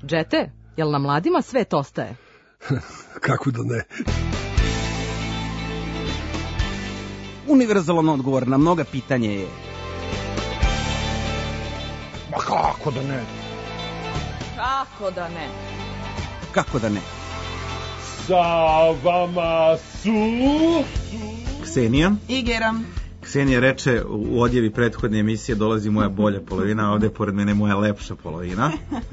Džete, jel na mladima svet ostaje? Kako da ne? Univerzalan odgovor na mnoga pitanja je... Ma kako da ne? Kako da ne? Kako da ne? Sa vama su... Ksenija i Gera. Ksenija reče u odjevi prethodne emisije dolazi moja bolja polovina, a ovde je pored mene moja lepša polovina.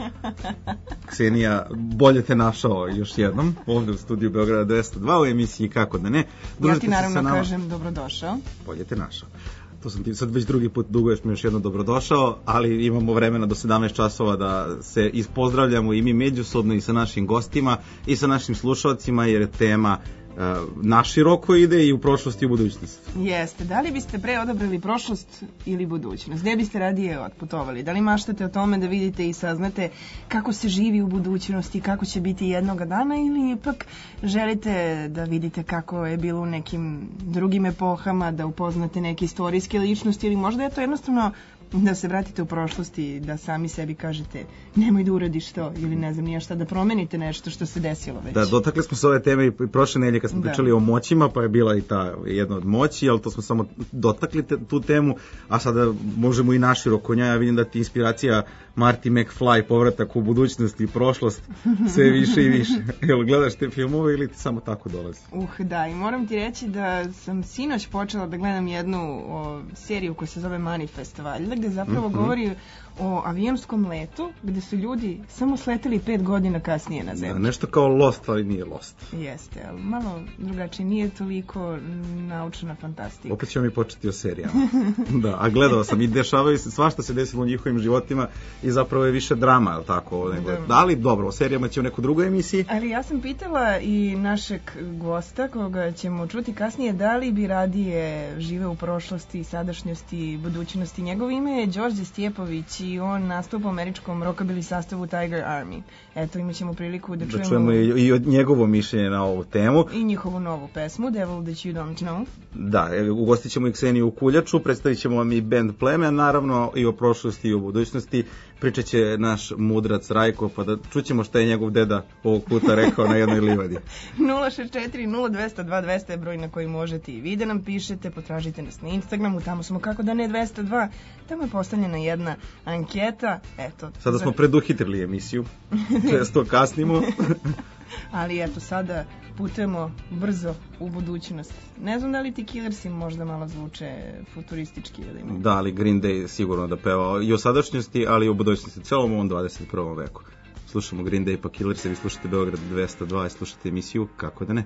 Ksenija, bolje te našao još jednom ovde u studiju Beograda 202 u emisiji Kako da ne. Družite ja ti naravno kažem dobrodošao. Bolje te našao. To sam ti sad već drugi put duguješ mi još jedno dobrodošao, ali imamo vremena do 17 časova da se ispozdravljamo i mi međusobno i sa našim gostima i sa našim slušalcima, jer je tema naširoko ide i u prošlosti i u budućnosti. Jeste. Da li biste pre odabrali prošlost ili budućnost? Gde biste radije otputovali? Da li maštate o tome da vidite i saznate kako se živi u budućnosti, kako će biti jednoga dana, ili ipak želite da vidite kako je bilo u nekim drugim epohama, da upoznate neke istorijske ličnosti, ili možda je to jednostavno da se vratite u prošlost i da sami sebi kažete nemoj da uradiš to, ili ne znam nije šta, da promenite nešto što se desilo već. Da, dotakli smo se ove teme i prošle nedelje kad smo pričali o moćima, pa je bila i ta jedna od moći, ali to smo samo dotakli tu temu, a sada možemo i naširoko nja. Ja vidim da ti inspiracija Marty McFly, povratak u budućnost i prošlost, sve više i više. Jel gledaš te filmove ili ti samo tako dolazi? Da, i moram ti reći da sam sinoć počela da gledam jednu seriju koja se zove Manifest, valjda, gde zapravo govori o avionskom letu, gde su ljudi samo sleteli 5 godina kasnije na zemlju. Da, nešto kao Lost, ali nije Lost. Jeste, ali malo drugačije, nije toliko naučna fantastika. Opet ćemo mi početi o serijama. Da, a gledao sam i dešavaju se, svašta se desilo u njihovim životima i zapravo je više drama, ali tako? Da li dobro, o serijama će u neku drugoj emisiji? Ali ja sam pitala i našeg gosta, koga ćemo čuti kasnije, da li bi radije živeo u prošlosti, sadašnjosti, budućnosti. Njegovo ime je Đorđe Stjepović i on nastupa u američkom rockabilly sastavu Tiger Army. Eto, imat ćemo priliku da čujemo i od njegovo mišljenje na ovu temu. I njihovu novu pesmu, Devil That You Don't Know. Da, ugostit ćemo i Kseniju u Kuljaču, predstavit ćemo vam i band Pleme, naravno i o prošlosti i o budućnosti. Pričat će naš mudrac Rajko, pa da čućemo šta je njegov deda ovog puta rekao na jednoj livadi. 064-0202 je broj na koji možete i vi da nam pišete, potražite nas na Instagramu, tamo smo Kako da ne 202, tamo je postavljena jedna anketa, eto. Sada smo preduhitrili emisiju, često kasnimo. Ali eto, sada putujemo brzo u budućnost. Ne znam da li ti Killersi možda malo zvuče futuristički ili ne. Da, ali Green Day sigurno da peva i o sadašnjosti, ali i o budućnosti, celom ovom 21. veku. Slušamo Green Day pa Killersi, vi slušate Beograd 202 i slušate emisiju Kako da ne.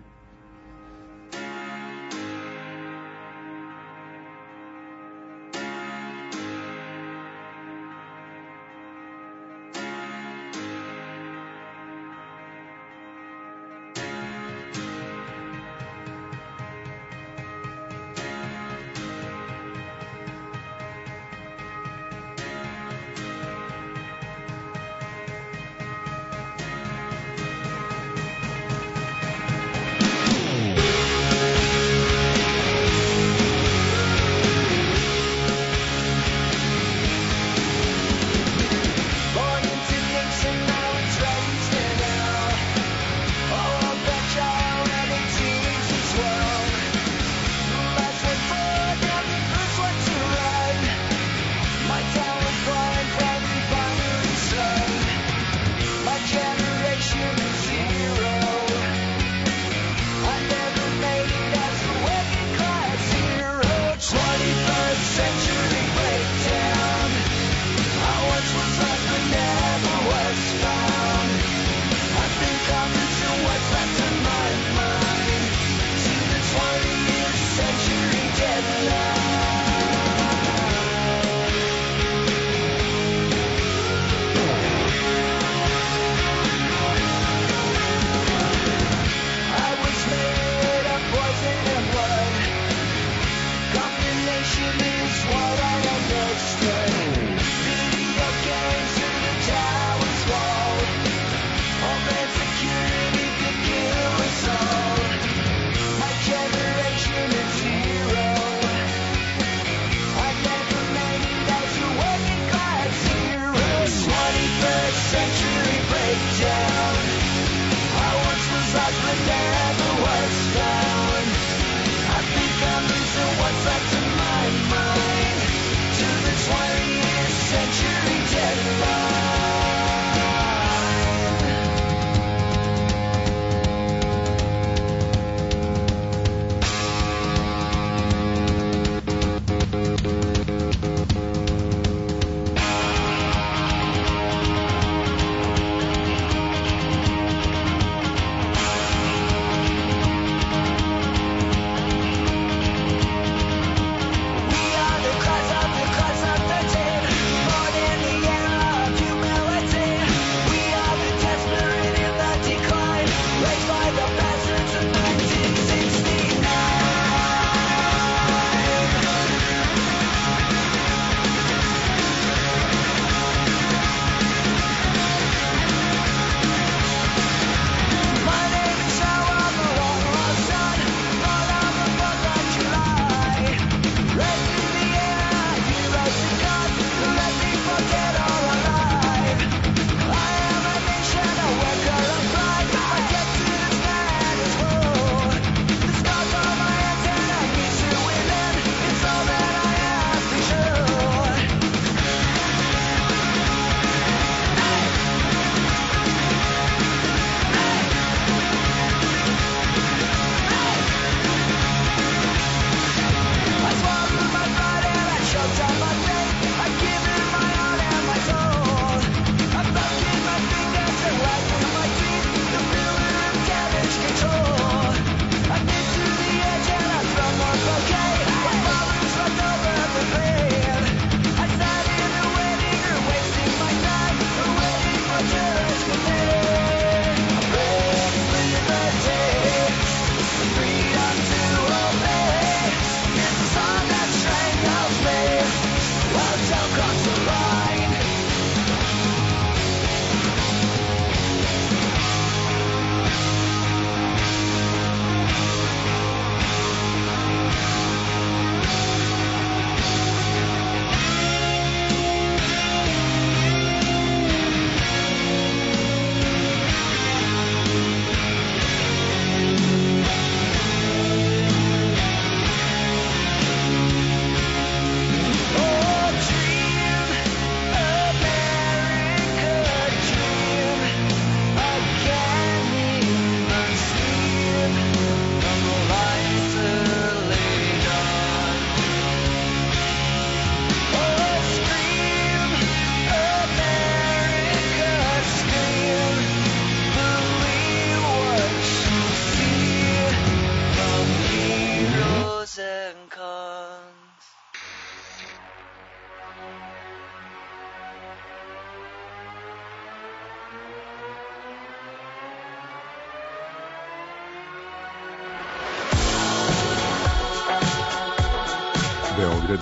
Beograd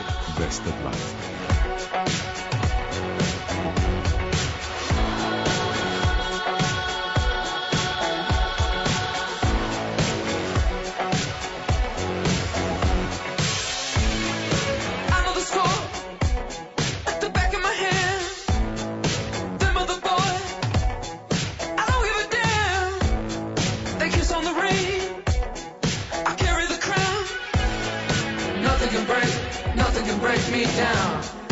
220. Nothing can break me down.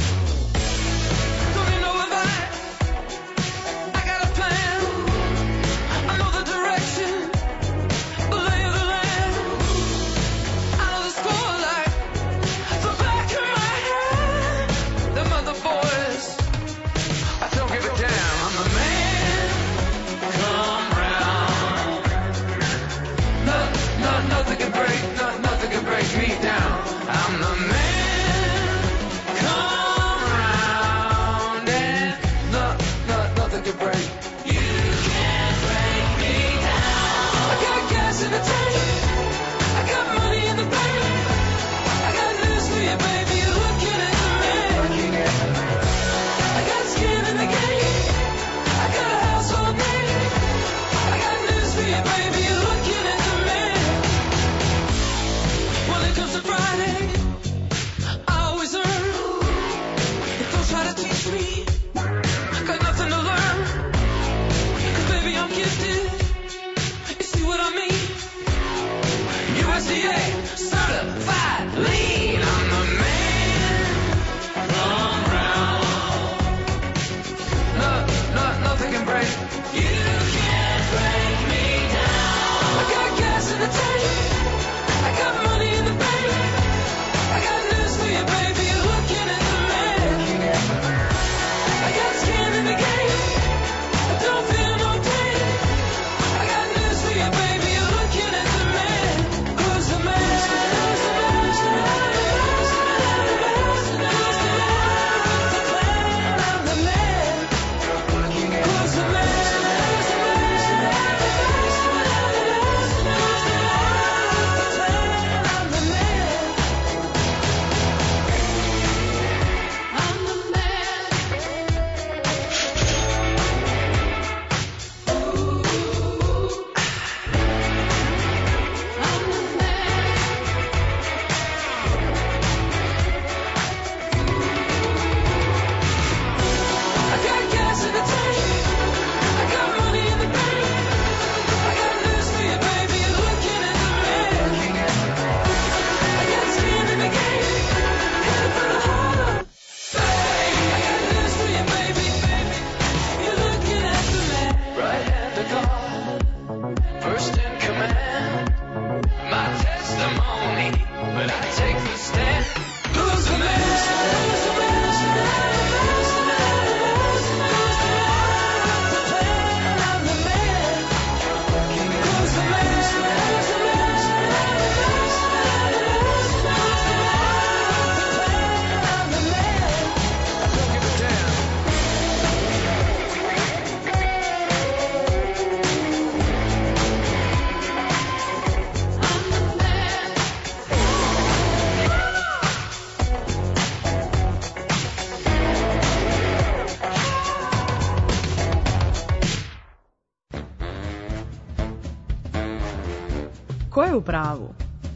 Ko je u pravu?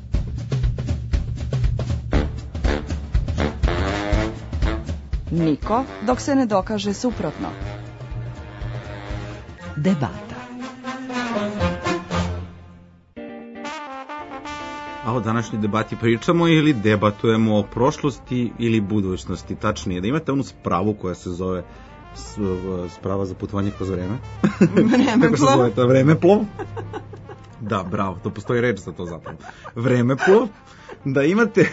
Niko, dok se ne dokaže suprotno. Debata. A o današnjoj debati pričamo ili debatujemo o prošlosti ili budućnosti, tačnije da imate onu spravu koja se zove sprava za putovanje kroz vreme. Kako se zove to? Vremeplov. Da, bravo, to postoji reč za to zapravo. Vremeplov. Da imate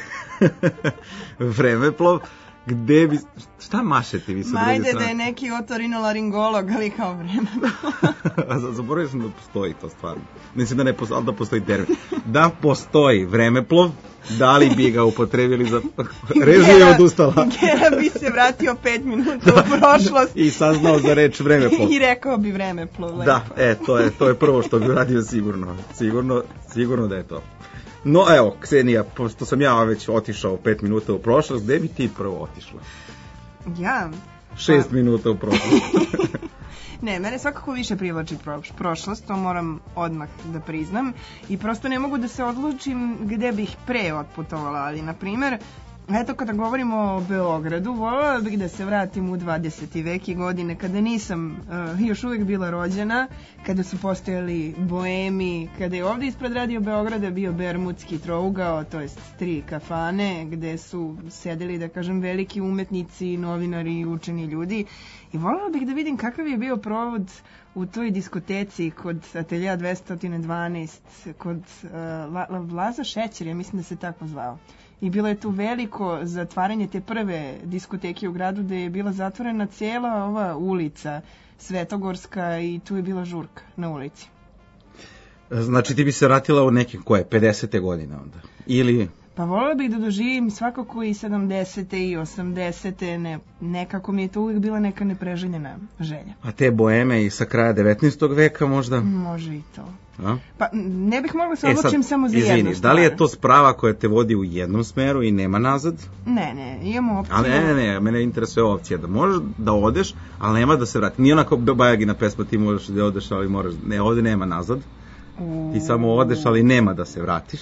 vremeplov gde bi... Šta mašete vi sa druge strane? Ajde da je neki otorinolaringolog, ali kao vremeplov. Zaboravio sam da postoji to stvarno. Mislim da ne postoji, ali da postoji termin. Da postoji vremeplov, da li bi ga upotrebili za... Režija je odustala. Gera bi se vratio 5 minuta u prošlost. I saznao za reč vremeplov. I rekao bi vremeplov. Da, to je prvo što bi uradio sigurno. Sigurno da je to. No evo, Ksenija, pošto sam ja već otišao 5 minuta u prošlost, gde bi ti prvo otišla? Ja? 6 minuta u prošlost. Ne, mene svakako više privlači prošlost, to moram odmah da priznam. I prosto ne mogu da se odlučim gde bih pre otputovala, ali na primer, eto kada govorimo o Beogradu, voljela bih da se vratim u 20. vek i godine kada nisam još uvijek bila rođena, kada su postojali boemi, kada je ovdje ispred radio Beograda bio Bermudski trougao, to jest 3 kafane gde su sedeli, da kažem, veliki umetnici, novinari i učeni ljudi. I voljela bih da vidim kakav je bio provod u toj diskoteci kod Atelja 212, kod Laza Šećer, ja mislim da se tako zvao. I bilo je tu veliko zatvaranje te prve diskoteke u gradu gde je bila zatvorena cijela ova ulica Svetogorska i tu je bila žurka na ulici. Znači ti bi se vratila u neke koje, 50. godine onda? Ili... Pa voljela bih da doživim svakako i 70. i 80. Nekako mi je to uvijek bila neka nepreželjena želja. A te boeme i sa kraja 19. veka možda? Može i to. A? Pa ne bih mogla se odlučim samo za jednu stvar. Da li je to sprava koja te vodi u jednom smeru i nema nazad? Ne, imamo opciju. Ali ne, mene interesuje opcija da možeš da odeš, ali nema da se vrati. Nije onako Bajagina pesma, ti možeš da odeš, ali moraš, ne, ovdje nema nazad. Ti samo odeš, ali nema da se vratiš.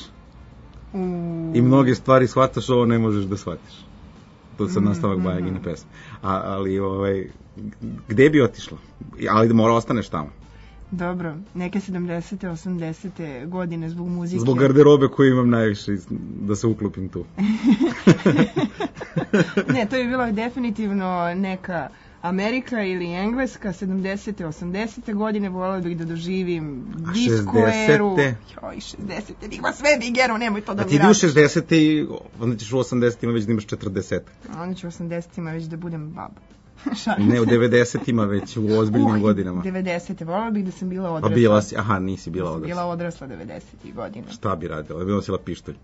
I mnoge stvari shvataš, ovo ne možeš da shvatiš. To se nastavak Bajagine pesme. Ali gde bi otišla? Ali da mora ostaneš tamo. Dobro, neke 70. 80. godine zbog muzike. Zbog garderobe koju imam najviše da se uklopim tu. Ne, to je bilo definitivno neka Amerika ili Engleska, 70. 80. godine, voljela bih da doživim disco eru. Joj, 60. Nigma sve big eru, nemoj to da mi radiš. A ti bi u 60. i onda ćeš u 80. već da imaš 40. Onda ću u 80. već da budem baba. Ne, u 90-ima već, u ozbiljnim godinama. 90. Voljela bih da sam bila odrasla. Pa bila si, aha, nisi bila odrasla. Bila odrasla 90. godina. Šta bi radila? Da bi nosila pištolj.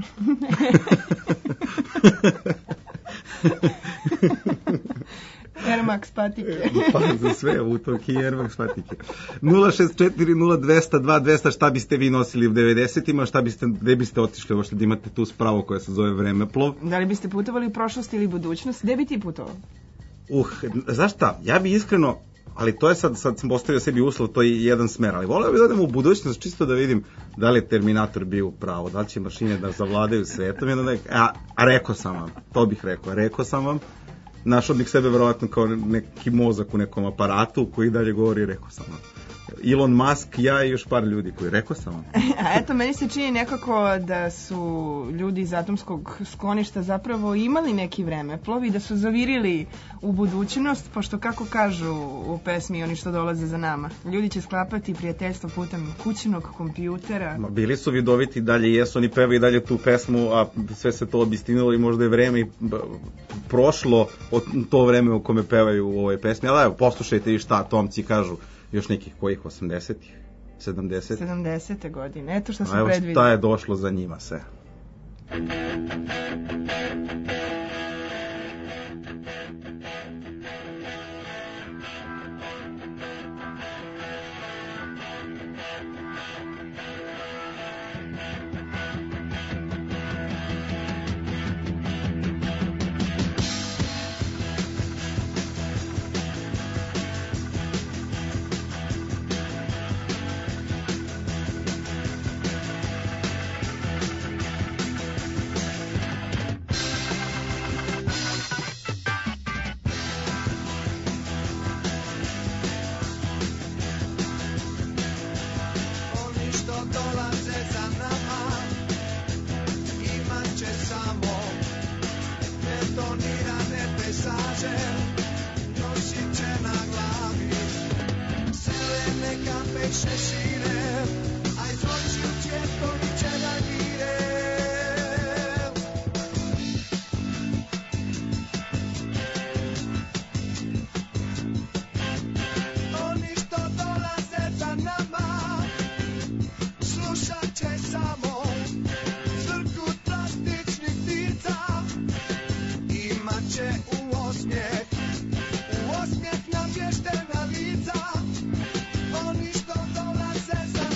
Air Max patike. Pa za sve, utoki Air Max patike. 064-02-200-200, šta biste vi nosili u 90-ima, gde biste otišli ovo što da imate tu spravu koja se zove vremeplov? Da li biste putovali u prošlost ili budućnost? Gde bi ti putovao? Znaš šta, ja bi iskreno, ali to je sad sam postavio sebi uslov, to je jedan smer, ali voleo bih da odem u budućnost čisto da vidim da li je Terminator bio u pravu, da li će mašine da zavladaju svetom, a rekao sam vam, to bih rekao sam vam, našao bih sebe verovatno kao neki mozak u nekom aparatu koji dalje govori, rekao sam vam. Elon Musk, ja i još par ljudi koji rekao sam vam. A eto, meni se čini nekako da su ljudi iz atomskog skloništa zapravo imali neki vremeplov i da su zavirili u budućnost, pošto kako kažu u pesmi oni što dolaze za nama. Ljudi će sklapati prijateljstvo putem kućnog kompjutera. Bili su vidoviti, dalje jesu, oni pevaju i dalje tu pesmu, a sve se to obistinilo i možda je vreme prošlo od to vreme u kome pevaju u ovoj pesmi. Ali evo, poslušajte i šta atomci kažu. Još nekih kojih 80-ih, 70-ih? 70. godine, eto što su predvidjeli. Evo šta je došlo za njima sve. šešire, aj zločil tieto ničená gíre. Oni što dolaze za nama, slušaće samo zrku plastičnih ptica. Imaće u osmijeh navještena lica. Oni što dolaze za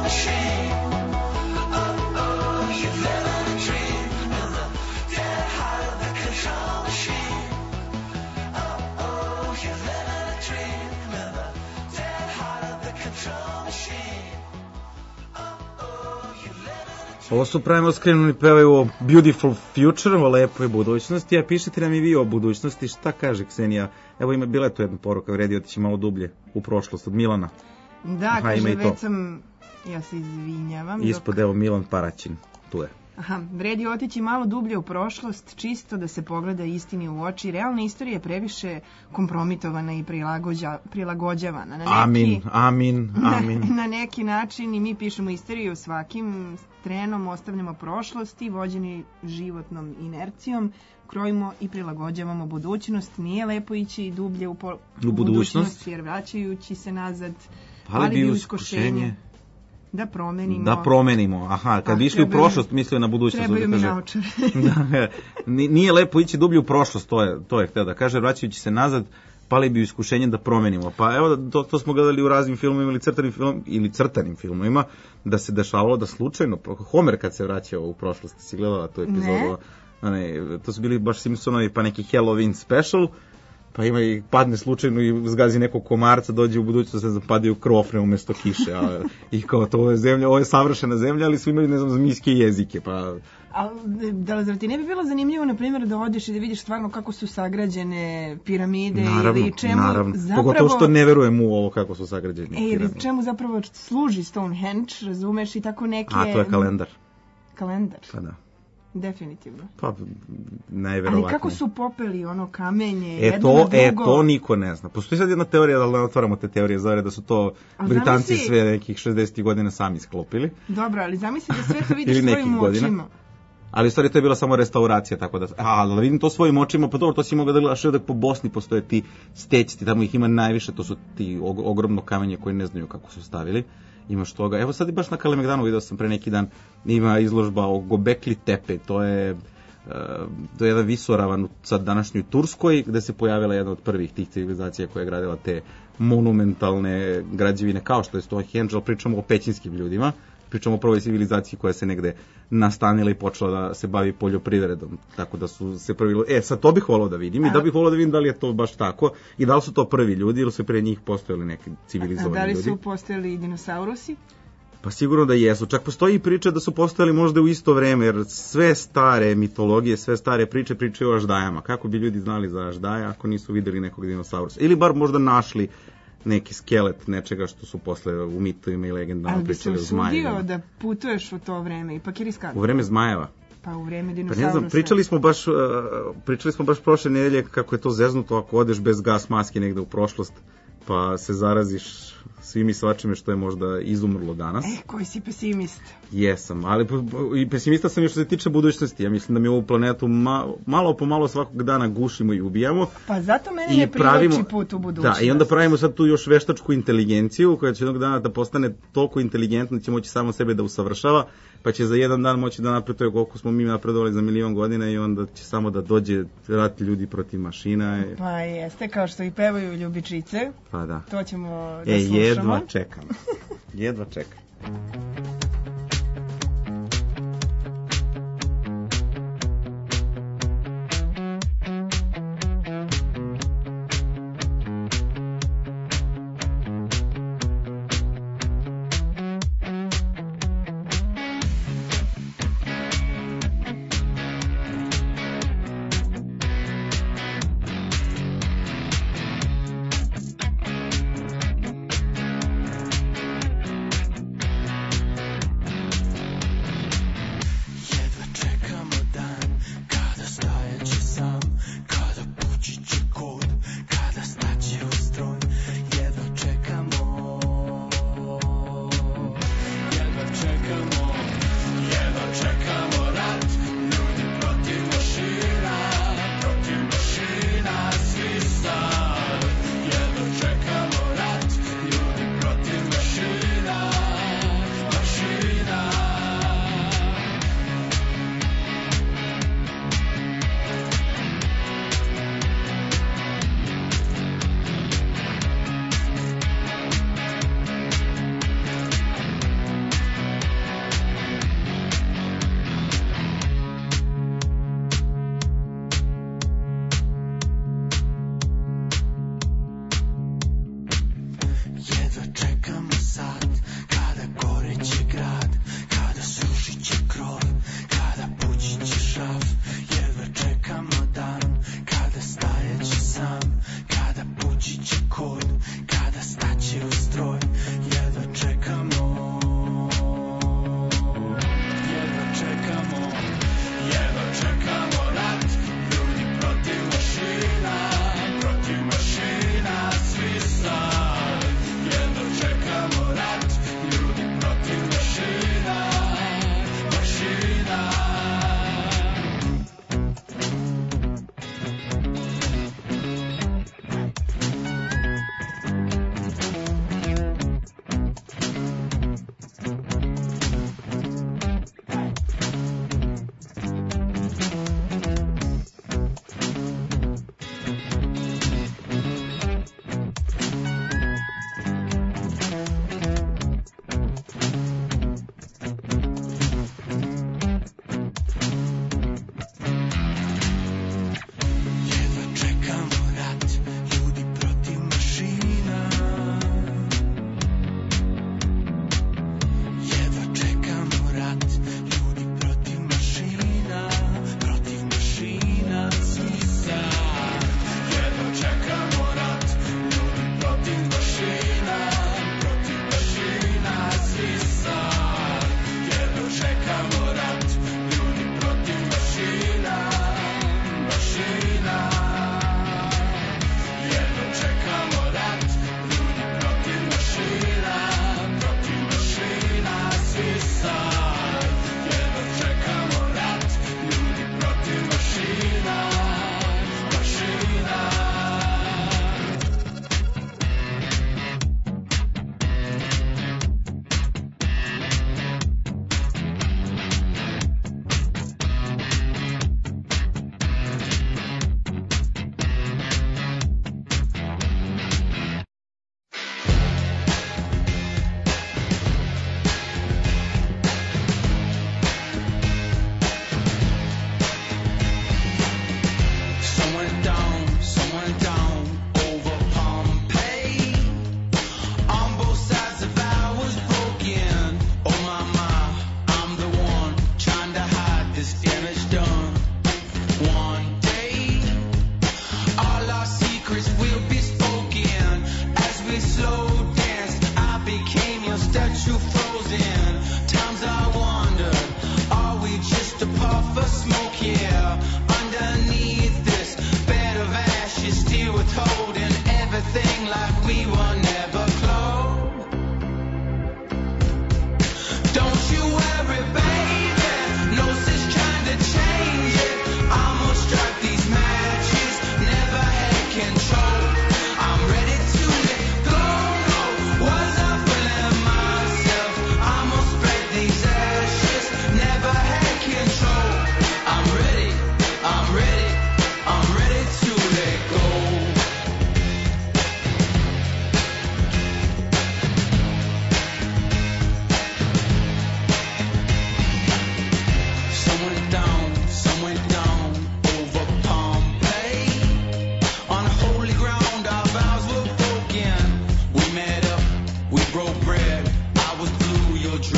Ovo su pravimo skrenuli pevaju o Beautiful Future, o lepoj budućnosti, a pišete nam i vi o budućnosti, šta kaže Ksenija? Evo bila je tu jedna poruka, vredi otići malo dublje u prošlost od Milana. Da, Aha, kaže, već sam, ja se izvinjavam. Ispod evo Milan Paraćin, tu je. Aha, vredi otići malo dublje u prošlost, čisto da se pogleda istini u oči. Realna istorija je previše kompromitovana i prilagođavana. Amin. Na neki način i mi pišemo istoriju svakim trenom, ostavljamo prošlost i vođeni životnom inercijom, krojimo i prilagođavamo budućnost. Nije lepo ići dublje u budućnost, jer vraćajući se nazad, ali bi iskušenje da promenimo. Aha, kad bi išli u prošlost, mislio na budućnost. Trebaju mi naočare. Nije lepo ići dublje u prošlost, to je hteo da kaže, vraćajući se nazad, pali bi iskušenje da promenimo. Pa evo, to smo gledali u raznim filmovima ili crtanim filmovima, da se dešavalo da slučajno, Homer kad se vraćao u prošlost, si gledala tu epizodu? Ne. To su bili baš Simpsonovi, pa neki Halloween special, pa ima i padne slučajno i zgazi nekog komarca, dođe u budućnost, ne znam, padaju krofne umjesto kiše. I kao to je zemlja, ovo je savršena zemlja, ali svi imaju, ne znam, zmijske jezike, pa... A zar ti ne bi bilo zanimljivo, na primjer, da odeš i da vidiš stvarno kako su sagrađene piramide ili čemu zapravo... Pogotovo što ne verujem u ovo kako su sagrađene piramide. Čemu zapravo služi Stonehenge, razumeš, i tako neke... A, to je kalendar. Kalendar? Pa da. Definitivno. Pa, najverovatnije. Ali kako su popeli ono kamenje jedno na drugo? To niko ne zna. Postoji sad jedna teorija, da ne otvaramo te teorije zavere, da su to Britanci sve nekih 60. godina sami sklopili. Dobro, ali zamisli da sve to vidiš svojim očima. Ali u stvari to je bila samo restauracija, tako da... da vidim to svojim očima, pa dobro, to si mogao da gledaš da po Bosni postoje ti stećci, tamo ih ima najviše, to su ti ogromno kamenje koji ne znaju kako su stavili. Imaš toga. Evo sad i baš na Kalemegdanu vidio sam pre neki dan, ima izložba o Gobekli Tepe, to je jedan visoravan u sad današnjoj Turskoj, gde se pojavila jedna od prvih tih civilizacija koja je gradila te monumentalne građevine, kao što je Stonehenge, ali pričamo o pećinskim ljudima, pričamo o prvoj civilizaciji koja se negde nastanila i počela da se bavi poljoprivredom, tako da su se prvi... sad to bih volao da vidim i da bih volao da vidim da li je to baš tako i da li su to prvi ljudi ili su pre njih postojali neki civilizovani ljudi. A da li su postojali i dinosaurusi? Pa sigurno da jesu. Čak postoji priča da su postojali možda u isto vreme, jer sve stare mitologije, sve stare priče pričaju o aždajama. Kako bi ljudi znali za aždaja ako nisu videli nekog dinosaurusa? Ili bar možda našli neki skelet nečega što su posle u mitovima i legendama pričali o zmajevima. Ali bi se usudio da putuješ u to vreme, ipak je riskantno. U vreme zmajeva? Pa u vreme dinosaurusa. Pa ne znam, pričali smo baš prošle nedelje kako je to zeznuto ako odeš bez gas maske negde u prošlost, pa se zaraziš svim i svačime što je možda izumrlo danas. Koji si pesimist. Jesam, ali i pesimista sam i što se tiče budućnosti. Ja mislim da mi ovu planetu malo po malo svakog dana gušimo i ubijamo. Pa zato meni ne privlači put u budućnost. Da, i onda pravimo sad tu još veštačku inteligenciju koja će jednog dana da postane toliko inteligentna da će moći samo sebe da usavršava, pa će za jedan dan moći da napreduje koliko smo mi napredovali za 1.000.000 godina i onda će samo da dođe rat ljudi protiv mašina. Pa jeste, kao što i pevaju ljubičice. Pa da. To ćemo da slušamo. Jedva čekam.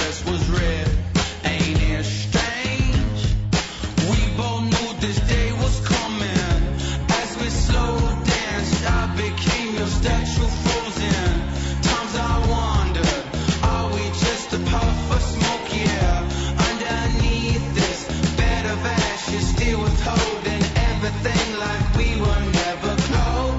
dress was red. Ain't it strange? We both knew this day was coming. As we slow danced, I became your statue frozen. Times I wondered, are we just a puff of smoke? Yeah, underneath this bed of ashes, still withholding everything like we were never close.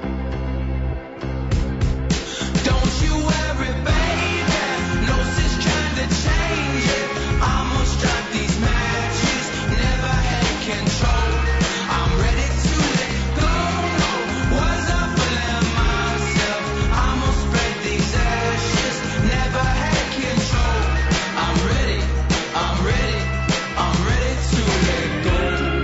Don't you worry, baby, no sense trying to change it. I'ma strike these matches, never had control. I'm ready to let go. Was I fooling myself? I'ma spread these ashes, never had control. I'm ready, I'm ready, I'm ready to let go.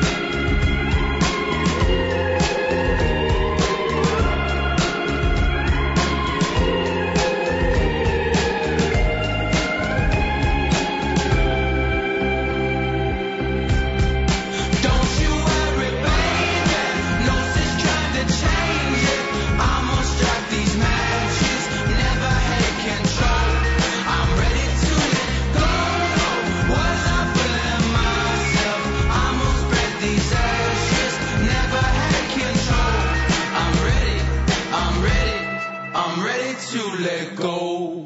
Don't you worry, baby, no sense trying to change it. I'ma strike these matches, never had control. I'm ready to let go. Was I fooling myself? I'ma spread these ashes, never had control. I'm ready, I'm ready, I'm ready to let go.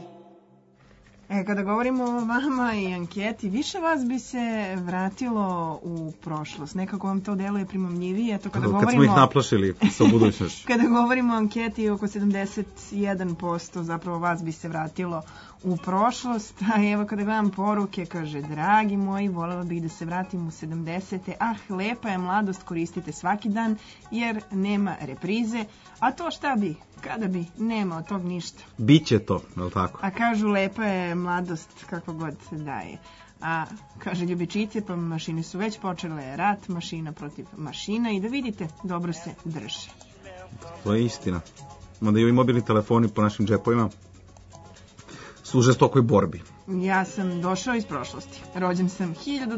Kada govorimo o vama i anketi, više vas bi se vratilo u prošlost. Nekako vam to deluje primamljivije. Eto, Kad smo ih naplašili sa budućnošću. Kada govorimo o anketi, oko 71% zapravo vas bi se vratilo u prošlost. A evo kada gledam poruke, kaže, dragi moji, voljela bih da se vratim u 70. Ah, lepa je mladost, koristite svaki dan, jer nema reprize. A to šta bi? Kada bi? Nema od tog ništa. Biće to, je li tako? A kažu, lepa je mladost kako god daje. A kaže, ljubičice, pa mašine su već počele rat, mašina protiv mašina i da vidite, dobro se drže. To je istina. Mada i ovi mobilni telefoni po našim džepovima su u žestokoj borbi. Ja sam došao iz prošlosti. Rođen sam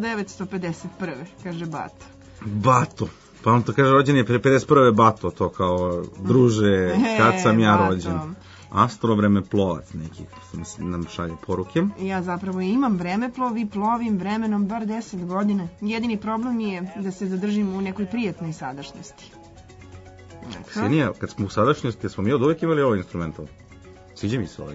1951. kaže Bato. Bato. Pa on to kaže, rođen je pre 51. Bato, to kao, druže, kad sam ja Bato. rođen. Astrovremenoplovac neki nam šalje poruke. Ja zapravo imam vremeplov i plovim vremenom bar 10 godina. Jedini problem je da se zadržim u nekoj prijatnoj sadašnjosti. Ksenija, kad smo u sadašnjosti, smo mi od uvek imali ovaj instrumental. Sviđa mi se ovaj.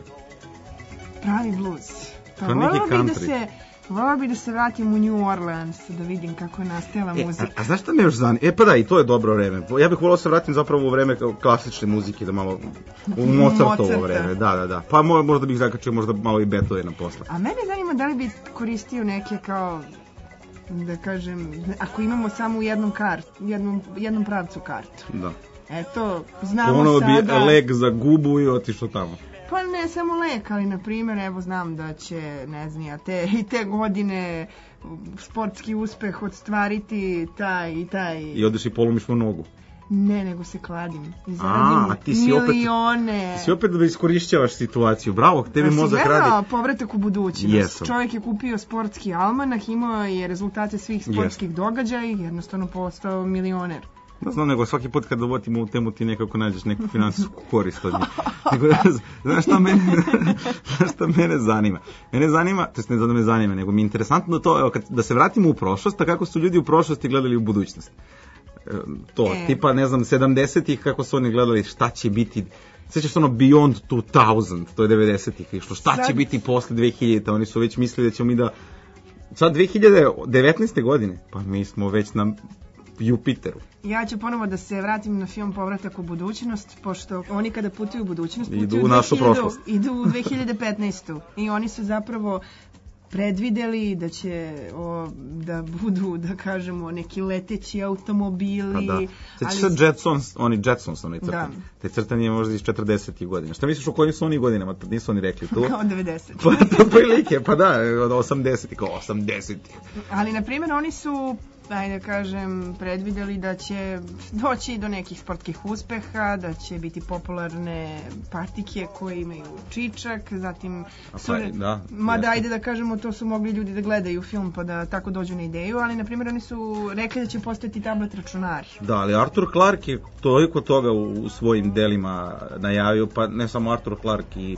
Pravi blues. Pa To je neki voljela bih da se vratim u New Orleans, da vidim kako je nastajala muzika. A znaš šta me još zanima? Pa da, i to je dobro vreme. Ja bih volao se vratim zapravo u vreme klasične muzike, da malo u Mozartovo vreme. Da. Pa možda bih zakačio možda malo i Beethovena posla. A mene zanima da li bi koristio neke kao, da kažem, ako imamo samo u jednom pravcu kartu. Da. Eto, znamo Ono sada... bi leg za gubu i otišao tamo. Pa ne samo lek, ali na primjer, evo znam da će, ne znam ja, te godine sportski uspeh ostvariti taj i taj... I odeš i polomiš mu nogu. Ne, nego se kladim. I zaradim milione. Ti si opet da iskorišćavaš situaciju. Bravo, tebi mozak radi. Si gledao Povratak u budućnost? Jesam. Čovjek je kupio sportski almanah, imao je rezultate svih sportskih događaja i jednostavno postao milioner. Da znam, nego svaki put kad dovodimo u temu ti nekako nađeš neku finansijsku korist od nje. Znaš šta mene zanima? Mene zanima, to jest ne da me zanima, nego mi je interesantno to, evo, da se vratimo u prošlost, a kako su ljudi u prošlosti gledali u budućnost. Tipa, ne znam, 70-ih, kako su oni gledali šta će biti, sećaš se ono Beyond 2000, to je 90-ih išlo, šta će biti posle 2000-ta, oni su već mislili da ćemo mi da, sad 2019. godine, pa mi smo već na Jupiteru. Ja ću ponovo da se vratim na film Povratak u budućnost, pošto oni kada putuju u budućnost, idu u našu prošlost. Idu u 2015. I oni su zapravo predvideli da će da budu, da kažemo, neki leteći automobili. Pa da. Sećaš se Jetsons, onaj crtan. Taj crtan je možda iz 40. godina. Šta misliš o kojim su oni godinama? Nisu oni rekli tu. Kao 90. Pa to prilike, pa da, od 80. kao 80. Ali, na primjer, oni su, ajde da kažem, predvideli da će doći do nekih sportskih uspeha, da će biti popularne partike koje imaju čičak, zatim mada ajde da kažemo, to su mogli ljudi da gledaju film pa da tako dođu na ideju, ali na primjer oni su rekli da će postati tablet računari. Da, ali Arthur Clarke je toliko toga u svojim delima najavio, pa ne samo Arthur Clarke, i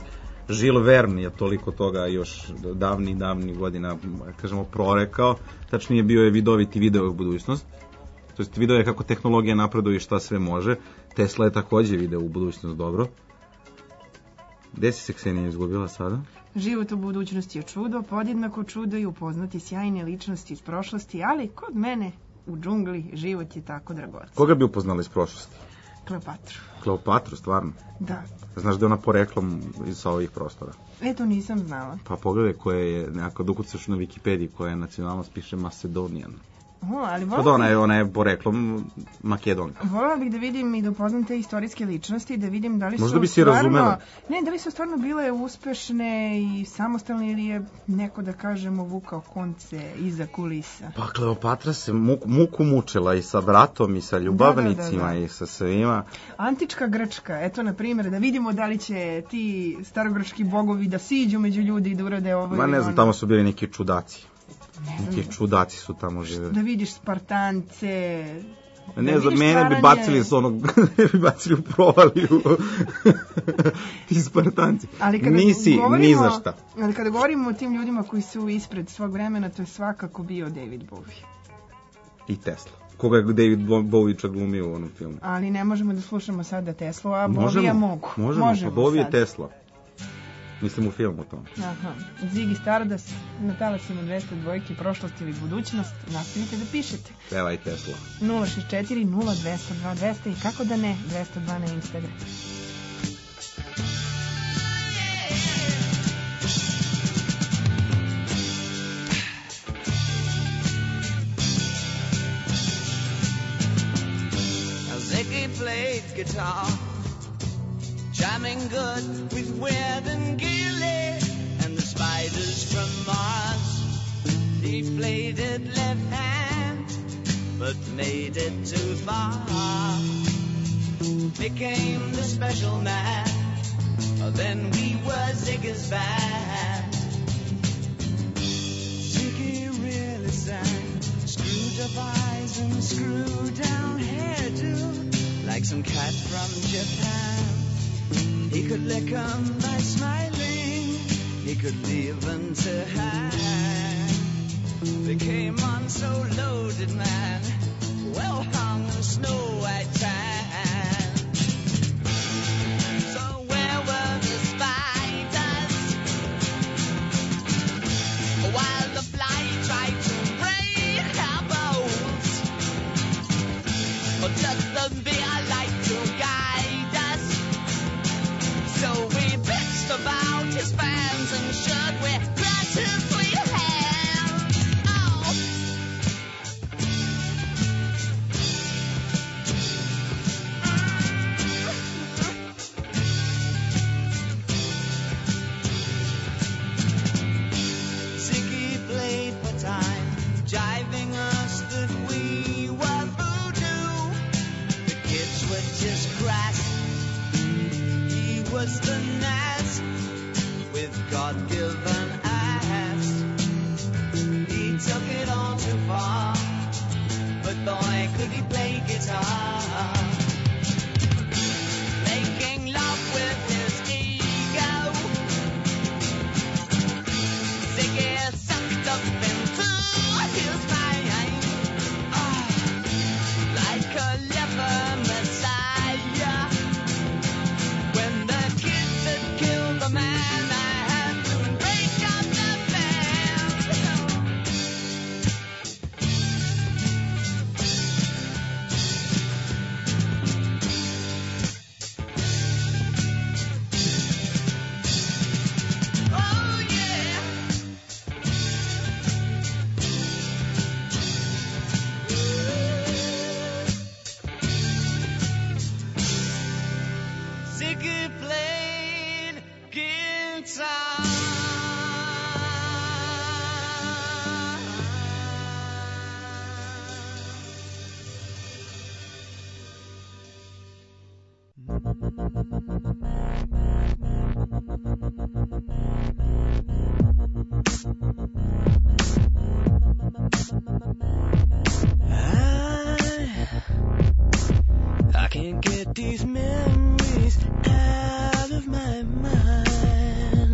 Jules Verne je toliko toga još davni godina, kažemo, prorekao. Tačnije, bio je vidoviti video u budućnost. To jest, video je kako tehnologija napreduje i šta sve može. Tesla je takođe video u budućnost dobro. Gde si se, Ksenija, izgubila sada? Život u budućnosti je čudo, podjednako čudo i upoznati sjajne ličnosti iz prošlosti, ali kod mene u džungli život je tako dragocen. Koga bi upoznala iz prošlosti? Kleopatru. Kleopatru, stvarno? Da. Znaš da je ona poreklom iz ovih prostora? To nisam znala. Pa pogledaj koje je, nekako da ukucaš na Wikipediji, koja je nacionalnost, piše Macedonijan. Ali Ona je poreklom Makedonka. Voljela bih da vidim i da upoznam te istorijske ličnosti, da vidim da li su možda bi si razumela. Ne, da li su stvarno bile uspešne i samostalne ili je neko, da kažemo, vukao konce iza kulisa. Pa Kleopatra se muku mučila i sa bratom i sa ljubavnicima i sa svima. Antička Grčka, eto na primjer, da vidimo da li će ti starogrčki bogovi da siđu među ljudi i da urade ovo. Ma ne znam, tamo su bili neki čudaci. Neki čudaci su tamo živjeli. Da vidiš Spartance. Ne znam, mene bi bacili s onog, bi bacili u provaliju. Ti Spartanci. Nisi ni za šta. Ali kada govorimo o tim ljudima koji su ispred svog vremena, to je svakako bio David Bowie. I Tesla. Koga je David Bowie čak glumio u onom filmu. Ali ne možemo da slušamo sada Teslu, a Bowie mogu. Možemo, pa Bowie je Tesla. Mislim u filmu tom. Aha. Ziggy Stardust, na talasima 202, prošlost ili budućnost, nastavite da pišete. Pevaj Tesla. 064 0202 200 i kako da ne, 202 na Instagram. Ziggy played guitar, jamming good with Weird and Gilly and the spiders from Mars. He played it left hand, but made it too far. Became the special man, then we were Ziggy's band. Ziggy really sang, screwed up eyes and screwed down hairdo, like some cat from Japan. He could lick 'em by smiling, he could leave 'em to hang. They came on so loaded, man, well hung in snow white tan. So where were the spiders, while the fly tried to break our bones? Or does the beer like to guide us? So we bitched about his fans and should we grant his sweet hand? Oh. Ziggy played for time, jiving us that we were voodoo. The kids were just crass, was the Nas with God-given ass. He took it all too far, but boy could he play guitar. Making love with his ego, Ziggy sucked up into his mind, like a leper messiah. When the kids had killed the man, I had to break up the band. Oh yeah. Ziggy played guitar. I can't get these memories out of my mind.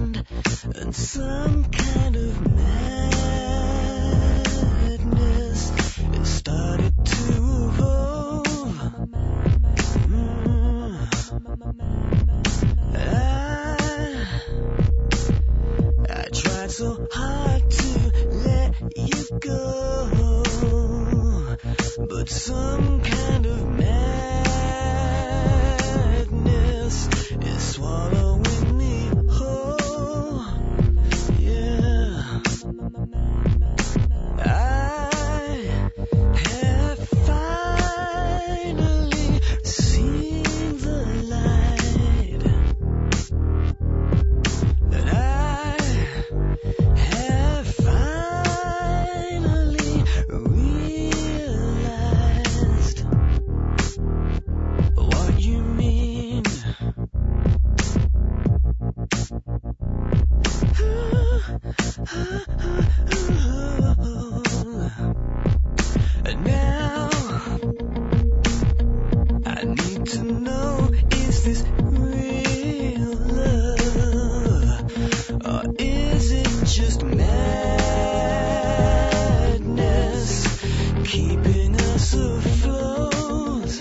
Now I need to know, is this real love, or is it just madness keeping us afloat?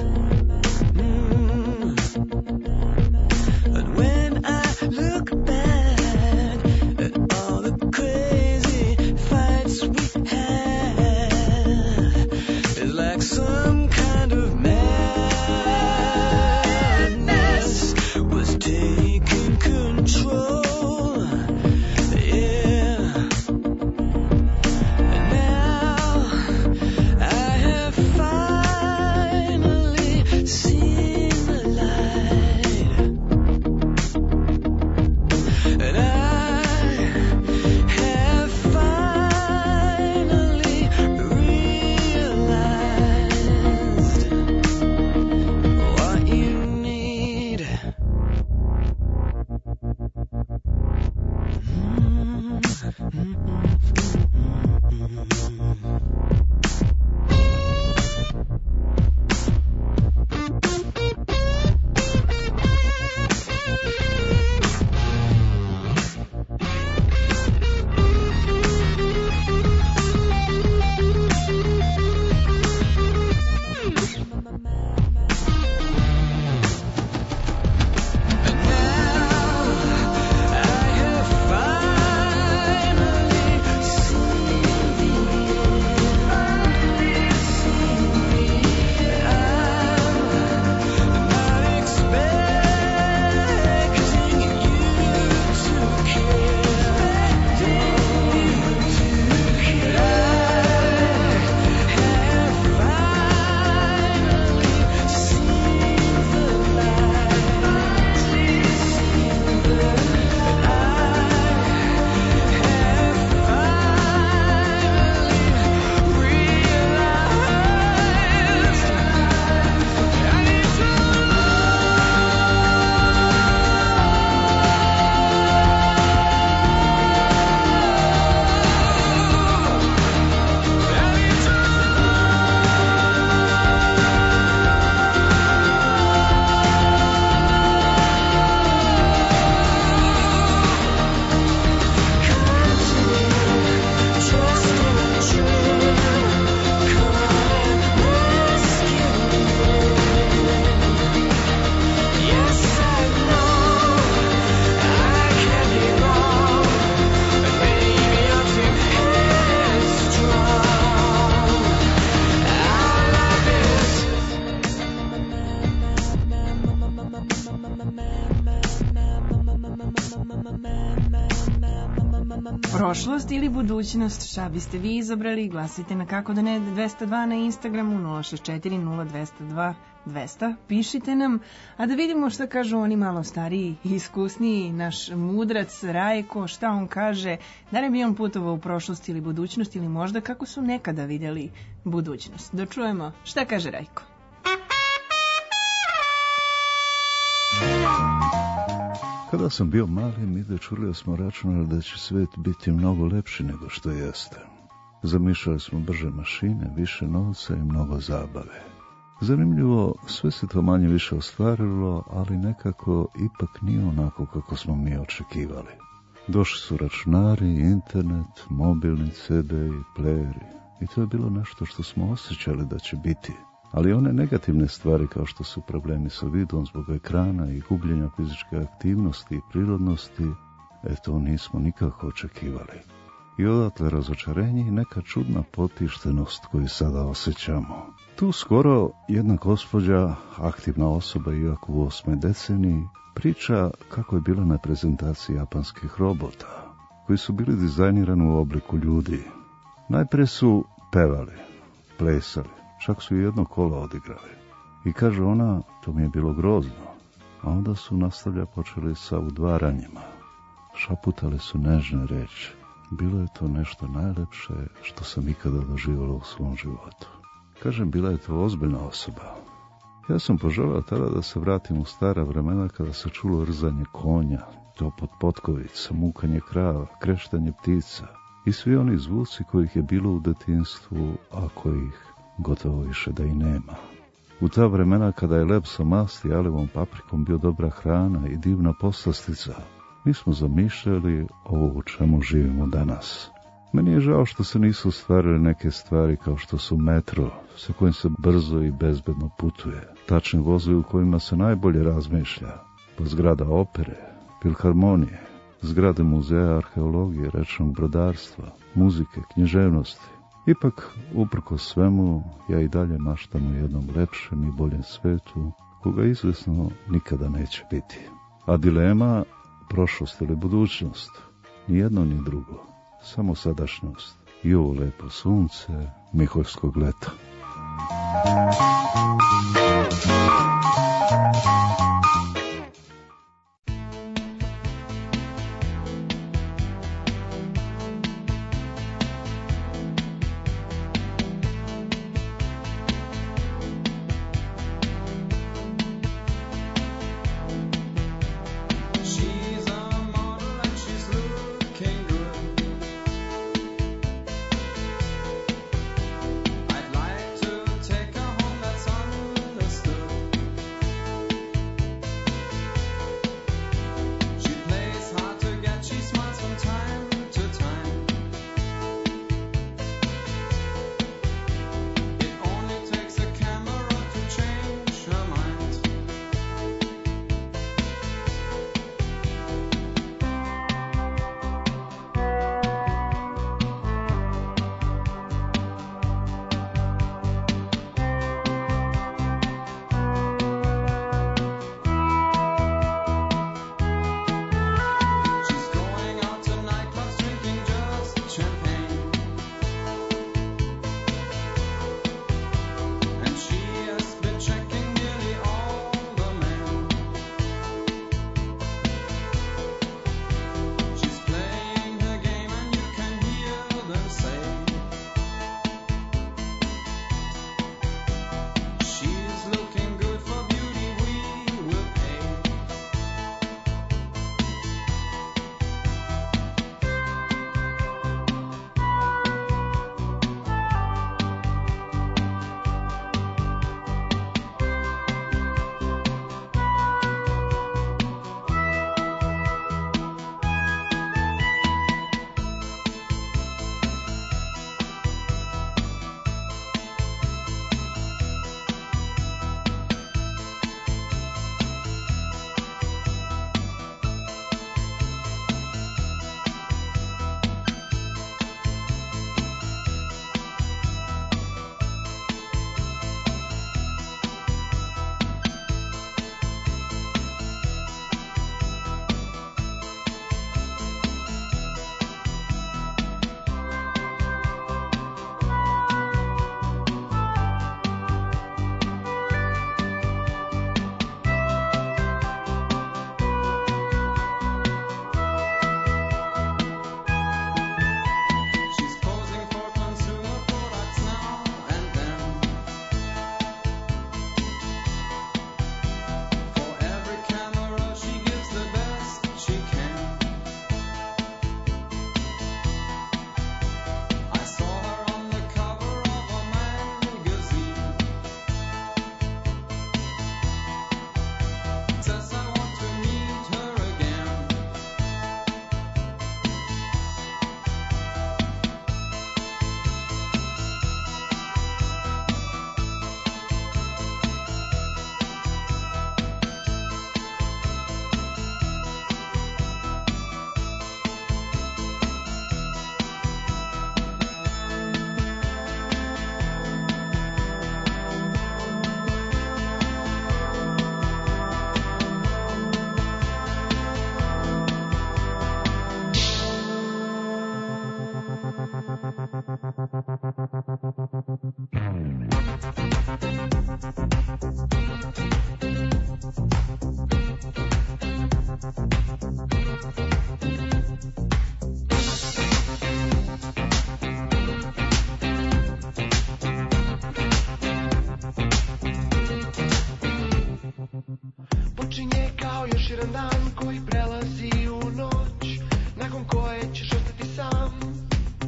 But when I look back at all the crazy fights we had, it's like some kind of madness was taking control. Yeah. And now I have finally seen the light. And I have finally realized what you need. Prošlost ili budućnost, šta biste vi izabrali? Glasite na Kako da ne 202 na Instagramu 064 0202 200. Pišite nam, a da vidimo šta kažu oni malo stariji i iskusniji, naš mudrac Rajko, šta on kaže, da li bi on putovao u prošlost ili budućnost ili možda kako su nekada vidjeli budućnost. Da čujemo šta kaže Rajko. Kada sam bio mali, mi dečurlija smo računali da će svet biti mnogo lepši nego što jeste. Zamišljali smo brže mašine, više novca i mnogo zabave. Zanimljivo, sve se to manje više ostvarilo, ali nekako ipak nije onako kako smo mi očekivali. Došli su računari, internet, mobilni CD-i, playeri. I to je bilo nešto što smo osjećali da će biti. Ali one negativne stvari kao što su problemi sa vidom zbog ekrana i gubljenja fizičke aktivnosti i prirodnosti, to nismo nikako očekivali. I odatle razočarenje i neka čudna potištenost koju sada osjećamo. Tu skoro jedna gospođa, aktivna osoba iako u 8. deceniji, priča kako je bila na prezentaciji japanskih robota, koji su bili dizajnirani u obliku ljudi. Najprije su pevali, plesali, čak su i jedno kolo odigrali. I kaže ona, to mi je bilo grozno. A onda su nastavlja počeli sa udvaranjima. Šaputali su nežne reči. Bilo je to nešto najlepše što sam ikada doživjela u svom životu. Kažem, bila je to ozbiljna osoba. Ja sam poželao tada da se vratim u stara vremena kada se čulo rzanje konja, topot potkovica, mukanje krava, kreštanje ptica. I svi oni zvuci kojih je bilo u detinjstvu, a kojih gotovo više da i nema. U ta vremena kada je leb sa masti i jalevom paprikom bio dobra hrana i divna poslastica, mi smo zamišljali ovo u čemu živimo danas. Meni je žao što se nisu ostvarile neke stvari kao što su metro, sa kojim se brzo i bezbedno putuje, tačni vozovi u kojima se najbolje razmišlja, pa zgrada opere, filharmonije, zgrade muzeja arheologije, rečnog brodarstva, muzike, književnosti. Ipak, uprkos svemu, ja i dalje maštam o jednom lepšem i boljem svetu, koga izvesno nikada neće biti. A dilema, prošlost ili budućnost, ni jedno ni drugo, samo sadašnjost i ovo lepo sunce Miholjskog leta. She's a model and she's looking good. I'd like to take her home, that's understood. She plays hard to get, she smiles from time to time. It only takes a camera to change her mind. She's going out to nightclubs, drinking just champagne. And she has been checking nearly all the men. She's playing her game and you can hear them say, she's looking good for beauty, we will pay. She's posing for consumer products now and then. For every camera she gives the best she can. I saw her on the cover of a magazine. Says I want to meet her again. Počinje kao još jedan dan koji prelazi u noć, nakon koje ćeš ostati sam.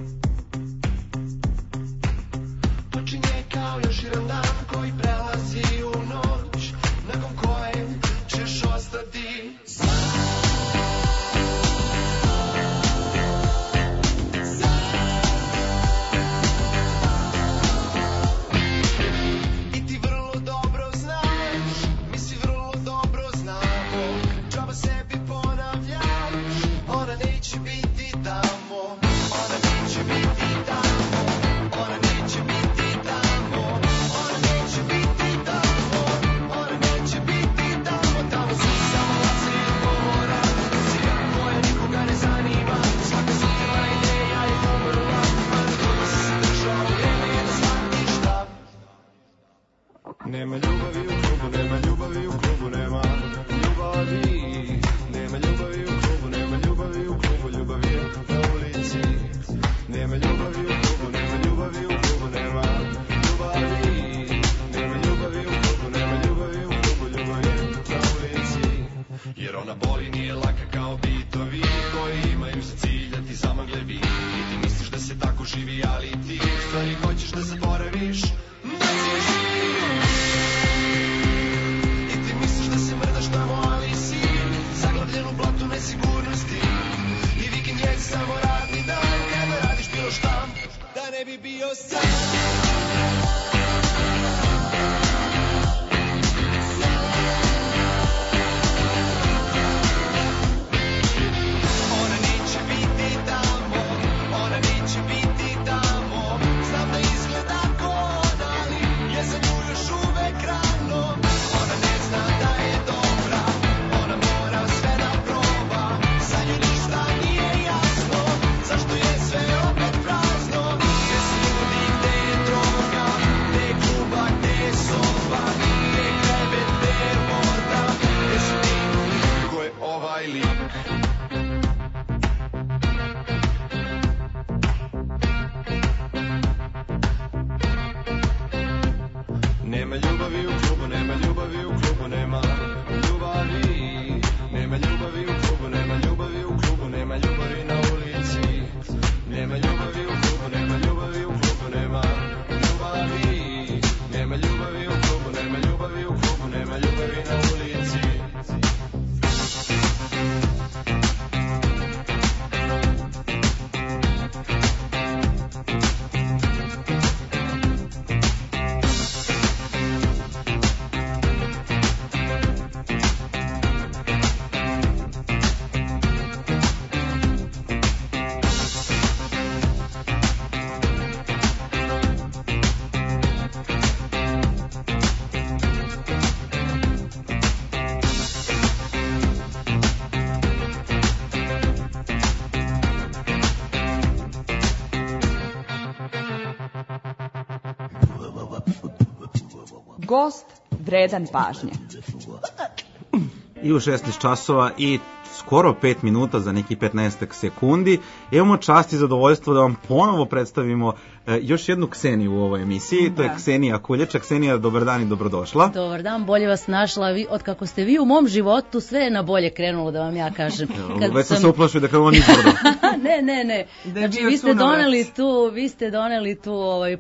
neće biti tamo, ona neće biti tamo, ona neće biti tamo, ona neće biti tamo, tamo su samo laci i govora, svijet moje nikoga ne zanima, svaka sutra ideja je umrla, ali toga si se držao, vrijeme je da shvatiš šta. Nema ljubavi u klubu, nema ljubavi u klubu, nema ljubavi. Nema ljubavi u klubu, nema ljubavi u klubu, ljubavi je na ulici. Nema ljubavi u klubu, nema ljubavi u klubu, nema ljubavi. Nema ljubavi u klubu, nema ljubavi u klubu, ljubavi je na ulici. Jer ona boli, nije laka kao bitovi koji imaju za cilj da ti zamagle vid. I ti misliš da se tako živi, ali ti u stvari hoćeš da zaboraviš da si živ. I ti misliš da se mrdaš tamo, ali si zaglavljen u blatu nesigurnosti. I vikend je samo radni dan, kada radiš bilo šta da ne bi bio sam. Ona neće biti tamo, ona neće biti tamo. Znam da izgleda ko ona, ali je za nju još uvek rano. Ona ne zna da je dobra, ona mora sve da proba. Za nju ništa nije jasno, zašto je sve opet prazno. Gde su ljudi, gde je droga, gde je kluba, gde je soba, gde je krevet, gde je voda, gde su ti, ko je ovaj lik. Nema ljubavi u klubu, nema ljubavi u klubu, nema ljubavi. Nema ljubavi u klubu, nema ljubavi u klubu, nema ljubavi na ulici. Nema ljubavi u klubu, nema ljubavi u klubu, nema ljubavi. Nema ljubavi u klubu, nema ljubavi u klubu, nema ljubavi na ulici. Gost vredan pažnje. I u 16 časova i skoro 5 minuta za neki 15 sekundi imamo čast i zadovoljstvo da vam ponovo predstavimo još jednu Kseniju u ovoj emisiji. To je Ksenija Kulječa. Ksenija, dobar dan i dobrodošla. Dobar dan, bolje vas našla. Od kako ste vi u mom životu, sve je na bolje krenulo, da vam ja kažem. Već sam se uplašio da kao on izbordo. Ne. Znači, vi ste doneli tu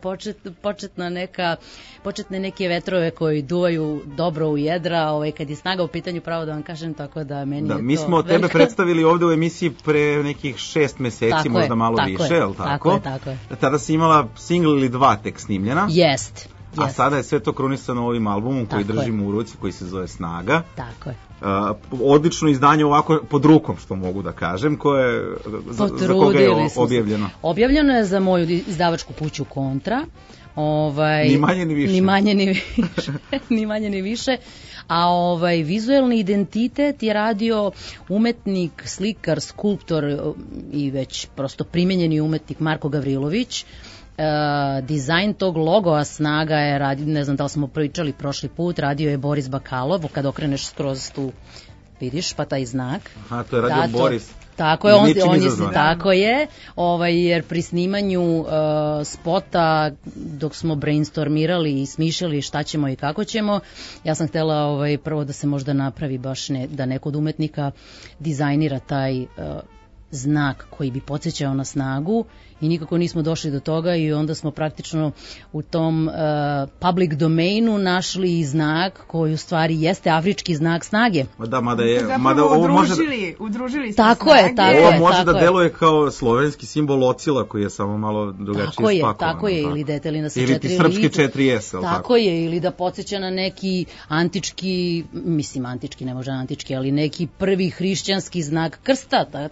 početne neke vetrove koji duvaju dobro u jedra, kad je snaga u pitanju, pravo da vam kažem, tako da meni je to... Mi smo tebe predstavili ovde u emisiji pre nekih 6 meseci, tako možda je, malo više, je li tako? Tako je. Tada si imala singl ili 2 tek snimljena. Jest. A sada je sve to krunisano ovim albumom koji držimo u ruci, koji se zove Snaga. Tako je. Odlično izdanje ovako pod rukom, što mogu da kažem, koje, za koga je objavljeno? Objavljeno je za moju izdavačku kuću Kontra. Ni manje ni više. Ni manje ni više. A vizuelni identitet je radio umetnik, slikar, skulptor i već prosto primenjeni umetnik Marko Gavrilović. Dizajn tog logoa Snaga je radio, ne znam da li smo pričali prošli put, radio je Boris Bakalov. Kad okreneš skroz tu, vidiš, pa taj znak. Aha, to je radio Boris. Tako je, tako je, jer pri snimanju spota, dok smo brainstormirali i smišljali šta ćemo i kako ćemo, ja sam htjela prvo da se možda napravi baš da neko od umetnika dizajnira taj znak koji bi podsjećao na Snagu i nikako nismo došli do toga i onda smo praktično u tom public domainu našli znak koji u stvari jeste afrički znak snage. Mada ovo može udružili se tako snage. Je, tako ovo je, može tako da deluje kao slovenski simbol ocila koji je samo malo drugačije spakovan. Tako je, ili detelina sa 4 ili ti srpski 4S. Tako je, ili da podsjeća na neki antički, mislim antički, ne može antički, ali neki prvi hrišćanski znak krsta, tako da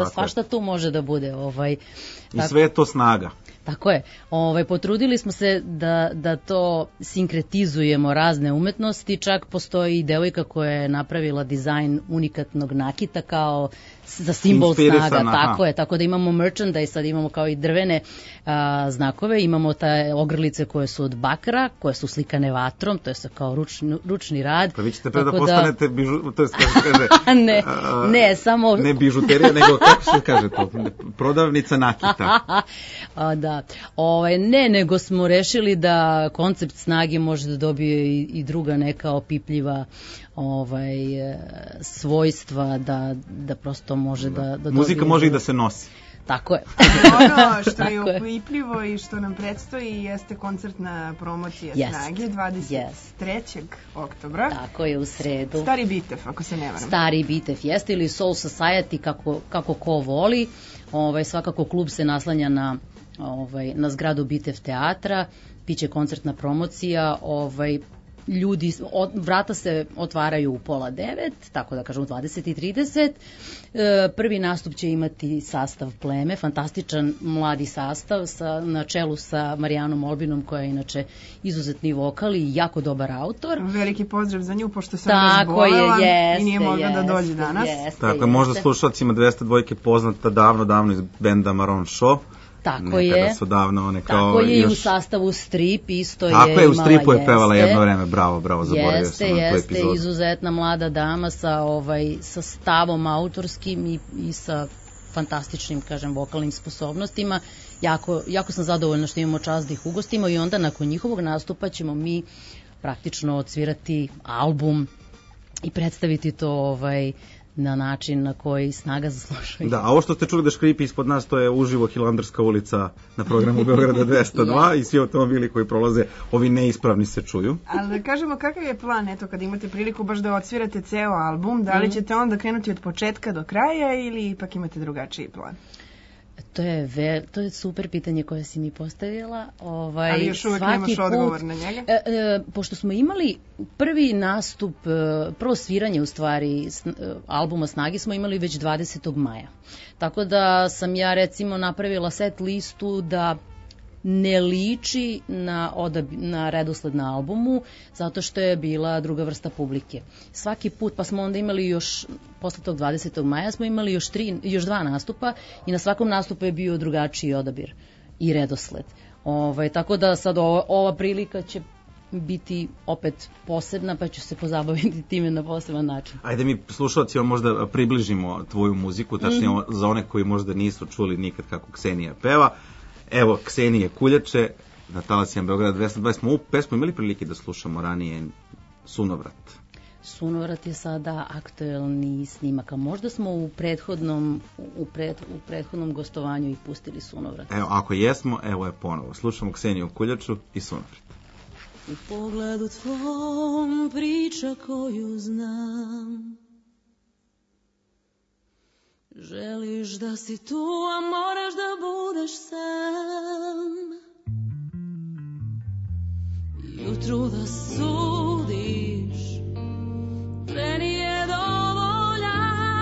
svašta tu može da bude. I sve je to snaga. Tako je. Potrudili smo se da to sinkretizujemo razne umetnosti, čak postoji i devojka koja je napravila dizajn unikatnog nakita kao za simbol snaga, tako da imamo merchandise, sad imamo kao i drvene znakove, imamo te ogrlice koje su od bakra, koje su slikane vatrom, to je kao ručni rad. Pa vi ćete pre da postanete to je kaže ne, samo ne bižuterija, nego kako se kaže to, prodavnica nakita. Da. Ne, nego smo rešili da koncept snage može da dobije i druga neka opipljiva svojstva, da prosto može da dobije. Muzika može i da se nosi. Tako je. Ono što je opipljivo i što nam predstoji jeste koncertna promocija Snage 23. oktobra. Tako je, u sredu. Stari Bitev, ako se ne varam. Stari Bitev jeste, ili Soul Society, kako ko voli. Svakako klub se naslanja na zgradu Bitev teatra, biće koncertna promocija, vrata se otvaraju u 8:30, tako da kažem u 20:30. Prvi nastup će imati sastav Pleme, fantastičan mladi sastav na čelu sa Marijanom Olbinom, koja je inače izuzetni vokal i jako dobar autor. Veliki pozdrav za nju, pošto sam razbolela i nije mogla da dođe danas. Tako je, možda slušalcima 202 poznata davno iz benda Maroon Show. Tako je. Su davno tako je i u sastavu Strip isto je imala. Tako je, u Stripu je pevala jedno vreme, bravo, zaboravio sam na tu epizodu. Jeste, izuzetna mlada dama sa stavom autorskim i sa fantastičnim, kažem, vokalnim sposobnostima. Jako sam zadovoljna što imamo čast da ih ugostimo i onda nakon njihovog nastupa ćemo mi praktično odsvirati album i predstaviti to na način na koji Snaga zaslušuje. Da, a ovo što ste čuli da škripi ispod nas, to je uživo Hilandarska ulica na programu Beograda 202 i svi automobili koji prolaze, ovi neispravni se čuju. Ali da kažemo kakav je plan, eto, kad imate priliku baš da odsvirate ceo album, da li ćete onda krenuti od početka do kraja ili ipak imate drugačiji plan? To je super pitanje koje si mi postavila. Ali još uvijek nemaš odgovor na njega? Pošto smo imali prvi nastup, prvo sviranje u stvari albuma Snagi smo imali već 20. maja. Tako da sam ja recimo napravila set listu da ne liči na redosled na albumu, zato što je bila druga vrsta publike. Svaki put, pa smo onda imali još, posle tog 20. maja smo imali još 2 nastupa i na svakom nastupu je bio drugačiji odabir i redosled. Tako da sad ova prilika će biti opet posebna, pa ću se pozabaviti time na poseban način. Ajde mi slušalcima možda približimo tvoju muziku, tačnije za one koji možda nisu čuli nikad kako Ksenija peva. Evo, Ksenije Kuljače, na talasima Beograda 202, smo pesmu imali prilike da slušamo ranije, Sunovrat. Sunovrat je sada aktuelni snimak, a možda smo u prethodnom gostovanju i pustili Sunovrat. Evo, ako jesmo, evo je ponovo. Slušamo Kseniju Kuljaču i Sunovrat. U pogledu tvom priča koju znam, želiš da si tu, a moraš da budeš sam. Jutru da sudiš, pre nije dovoljan.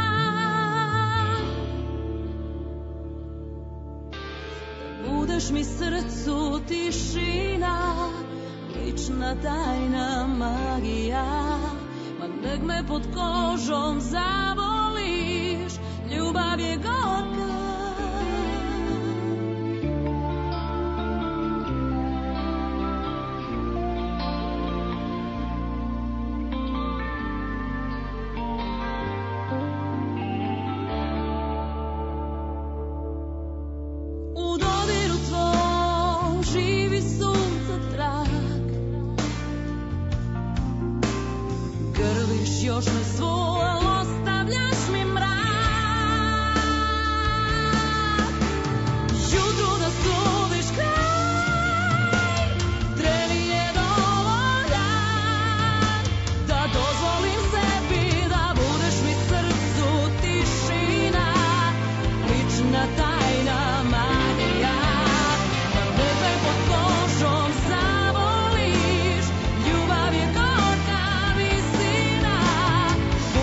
Da budeš mi srcu tišina, lična tajna magija. Ma nek me pod kožom zavoliš, ljubav je gorka. U dodiru tvom živi sunca trak, grliš još me svo, al ostavljaš mi mrak. Jutru da sudiš kraj, treni je dovoljan. Da dozvolim sebi da budeš mi srcu tišina, lična tajna magija. Ma nebe pod kožom zavoliš, ljubav je gorka visina.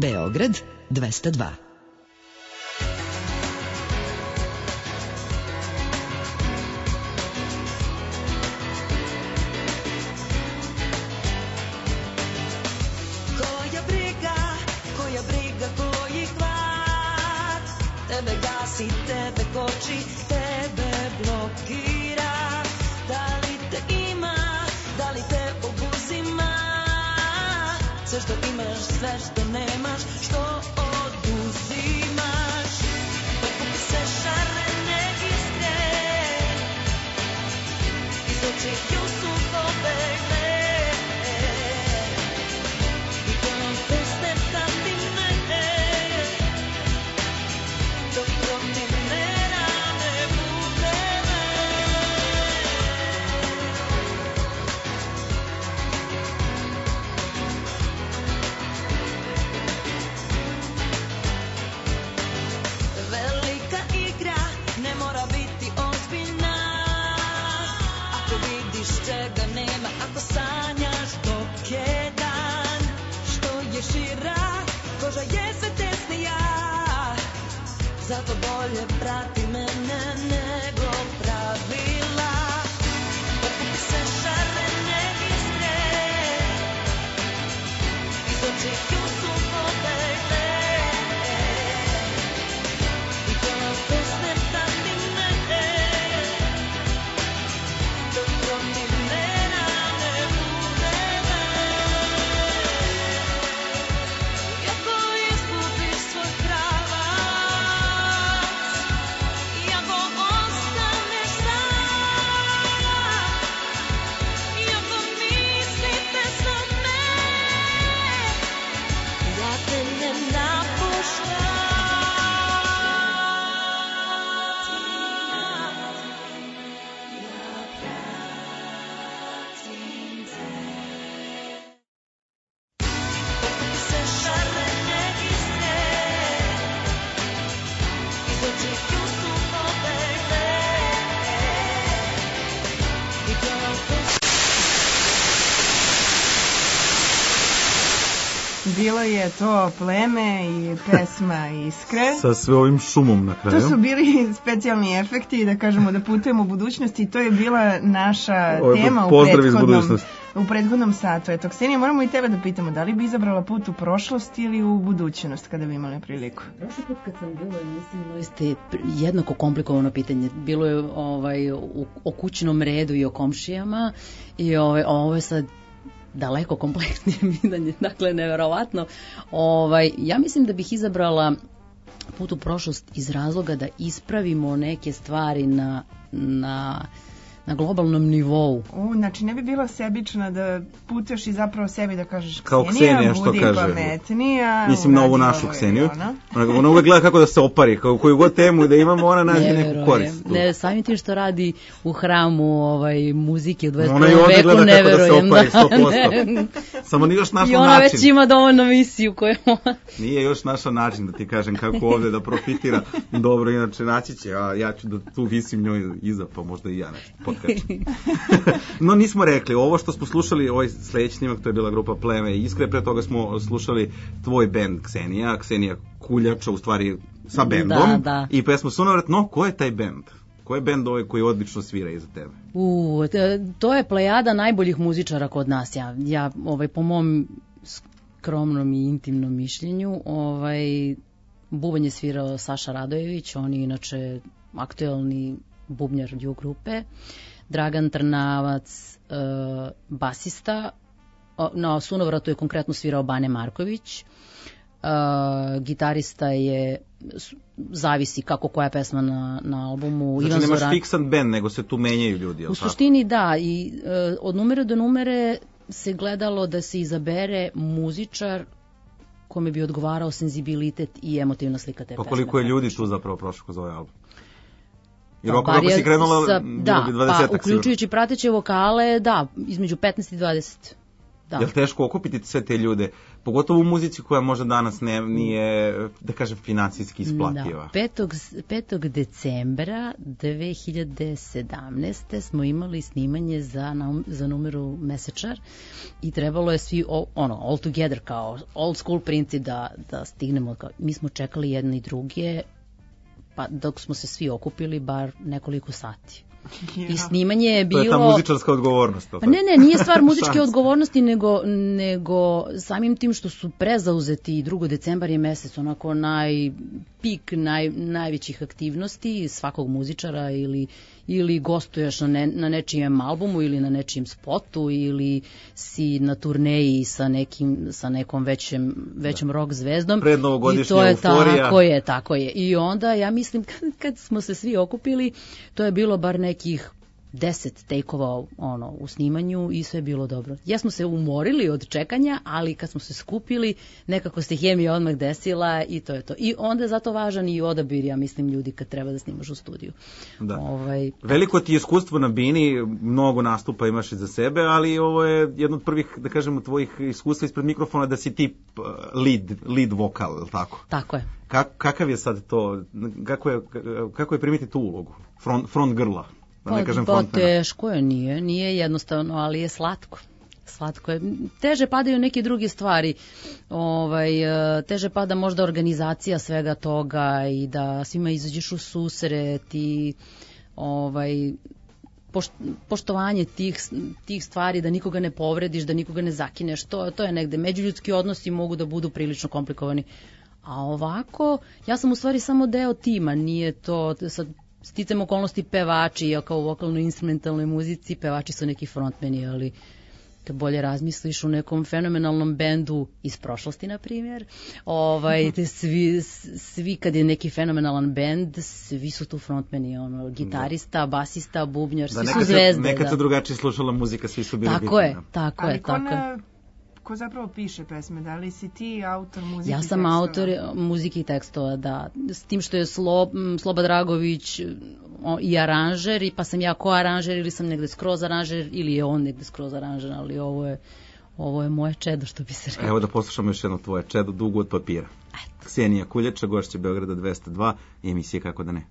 Beograd 202. Koja briga, koji hlad, tebe gasi, tebe koči, tebe blokira. Da li te ima, da li te obuzima, sve što imaš, sve što nemaš, što oduzimaš. Pokupi se šarene iskre, iz očiju su pobegle. Koža je sve tesnija, zato bolje prati mene nego pravila. Pokupi se šarene iskre, iz očiju su pobegle. I to pesne prati mene, dok protiv mena ne bude me. Iako izgubiš svoj pravac, iako ostaneš sam, iako misliš bez me, ja te ne napuštam. Pokupi se šarene iskre, iz očiju su pobegle. I to Bilo je to Pleme i pesma Iskre. Sa sve ovim šumom na kraju. To su bili specijalni efekti, da kažemo da putujemo u budućnosti i to je bila naša tema u prethodnom satu. Eto, Ksenija, moramo i tebe da pitamo, da li bi izabrala put u prošlost ili u budućnost kada bi imali priliku? Prošli put kad sam bila, mislim, imali ste jednako komplikovano pitanje. Bilo je o kućnom redu i o komšijama i ovo je sad daleko kompleksnije pitanje, dakle neverovatno. Ja mislim da bih izabrala put u prošlost iz razloga da ispravimo neke stvari na globalnom nivou. Znači ne bi bila sebična da putuješ i zapravo sebi da kažeš kao Ksenija što budi kaže. Pametnija. Mislim na ovu našu Kseniju. Ona uvek gleda kako da se opari, koju god temu da imamo, ona nađe neku korist. Ne, samim tim što radi u hramu muzike u 21. Ona i ovdje veku, gleda ne kako verujem. da se opari, 100%. Samo nije još našla način. I ona već ima dovoljno misiju koju... Nije još našla način da ti kažem kako ovdje da profitira. Dobro, inače naći će, a ja ću da tu visim njoj iza, pa možda i ja nešto potkačem. No nismo rekli, ovo što smo slušali, ovaj sledeći snimak, to je bila grupa Pleme i Iskre, pre toga smo slušali tvoj bend Ksenija Kuljača, u stvari sa bendom, da. I pesmu Sunovrat. No, ko je taj bend? Ko je bend ovaj koji odlično svira iza tebe? To je plejada najboljih muzičara kod nas. Ja po mom skromnom i intimnom mišljenju, bubanj je svirao Saša Radojević, on je inače aktuelni bubnjar Dju grupe, Dragan Trnavac, basista, na Sunovratu je konkretno svirao Bane Marković, gitarista je, zavisi kako koja pesma na albumu. Znači Ivan nemaš Zoran... fiksan band, nego se tu menjaju ljudi, je li U tako? suštini da, i od numere do numere se gledalo da se izabere muzičar kome bi odgovarao senzibilitet i emotivna slika te pesme. Pa koliko je ljudi tu zapravo prošlo kroz ovaj album? Jer ako si krenula, bilo bi 20-ak uključujući prateće vokale, da, između 15 i 20. Da. Je li teško okupiti sve te ljude, pogotovo u muzici koja možda danas nije, da kažem, financijski isplativa? Da. 5. decembra 2017. smo imali snimanje za numeru Mesečar i trebalo je svi all together kao old school princip da stignemo. Mi smo čekali jedni i druge, pa dok smo se svi okupili bar nekoliko sati. I snimanje je bilo... To je ta muzičarska odgovornost. Pa ne, nije stvar muzičke odgovornosti, nego samim tim što su prezauzeti i 2. decembar je mesec onako pik najvećih aktivnosti svakog muzičara ili gostuješ na nečijem albumu ili na nečijem spotu ili si na turneji sa nekom većom rock zvezdom. Prednovogodišnja euforija. Tako je. I onda ja mislim kad smo se svi okupili, to je bilo bar nekih 10 take-ova u snimanju i sve je bilo dobro. Ja smo se umorili od čekanja, ali kad smo se skupili, nekako se hemija odmah desila i to je to. I onda je zato važan i odabir, ja mislim, ljudi kad treba da snimaš u studiju. Da. Veliko ti je iskustvo na bini, mnogo nastupa imaš iza sebe, ali ovo je jedno od prvih, da kažemo, tvojih iskustva ispred mikrofona da si ti lead vokal, ili tako? Tako je. Kakav je sad to, kako je primiti tu ulogu? Front grla? Pa teško je, nije jednostavno, ali je slatko. Slatko je. Teže padaju neke druge stvari. Teže pada možda organizacija svega toga i da svima izađeš u susret i poštovanje tih stvari, da nikoga ne povrediš, da nikoga ne zakineš. To je negde. Međuljudski odnosi mogu da budu prilično komplikovani. A ovako, ja sam u stvari samo deo tima, nije to sad sticam okolnosti pevači, ja kao u vokalno-instrumentalnoj muzici, pevači su neki frontmeni, ali kad bolje razmisliš u nekom fenomenalnom bendu iz prošlosti, na primjer, svi kad je neki fenomenalan bend, svi su tu frontmeni, gitarista, basista, bubnjar, svi su zvezde. Nekad se drugačije slušala muzika, svi su bili bitni. Tako je. Ko zapravo piše pesme? Da li si ti autor muzike i tekstova? Ja sam autor muzike i tekstova, da. S tim što je Sloba Dragović i aranžer, pa sam ja ko-aranžer ili sam negde skroz aranžer ili je on negde skroz aranžer, ali ovo je moje čedo, što bi se rekao. Evo da poslušamo još jedno tvoje čedo, Dugo od papira. Ksenija Kuljača, gošća Beograda 202 i emisije Kako da ne.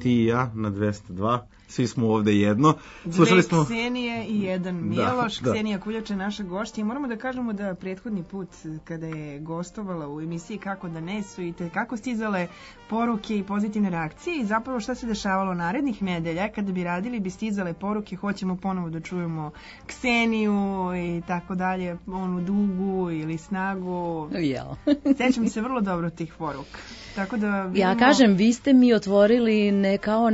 ti i ja na 202. Svi smo ovde jedno. Dve Ksenije i jedan Miloš. Da. Ksenija Kuljača je naša gošća i moramo da kažemo da prethodni put kada je gostovala u emisiji Kako da ne su i kako stizale poruke i pozitivne reakcije i zapravo šta se dešavalo narednih nedelja kada bi radili bi stizale poruke, hoćemo ponovo da čujemo Kseniju i tako dalje, onu dugu ili snagu. Sećam se vrlo dobro tih poruka. Tako da vidimo... Ja kažem, vi ste mi otvorili ne kao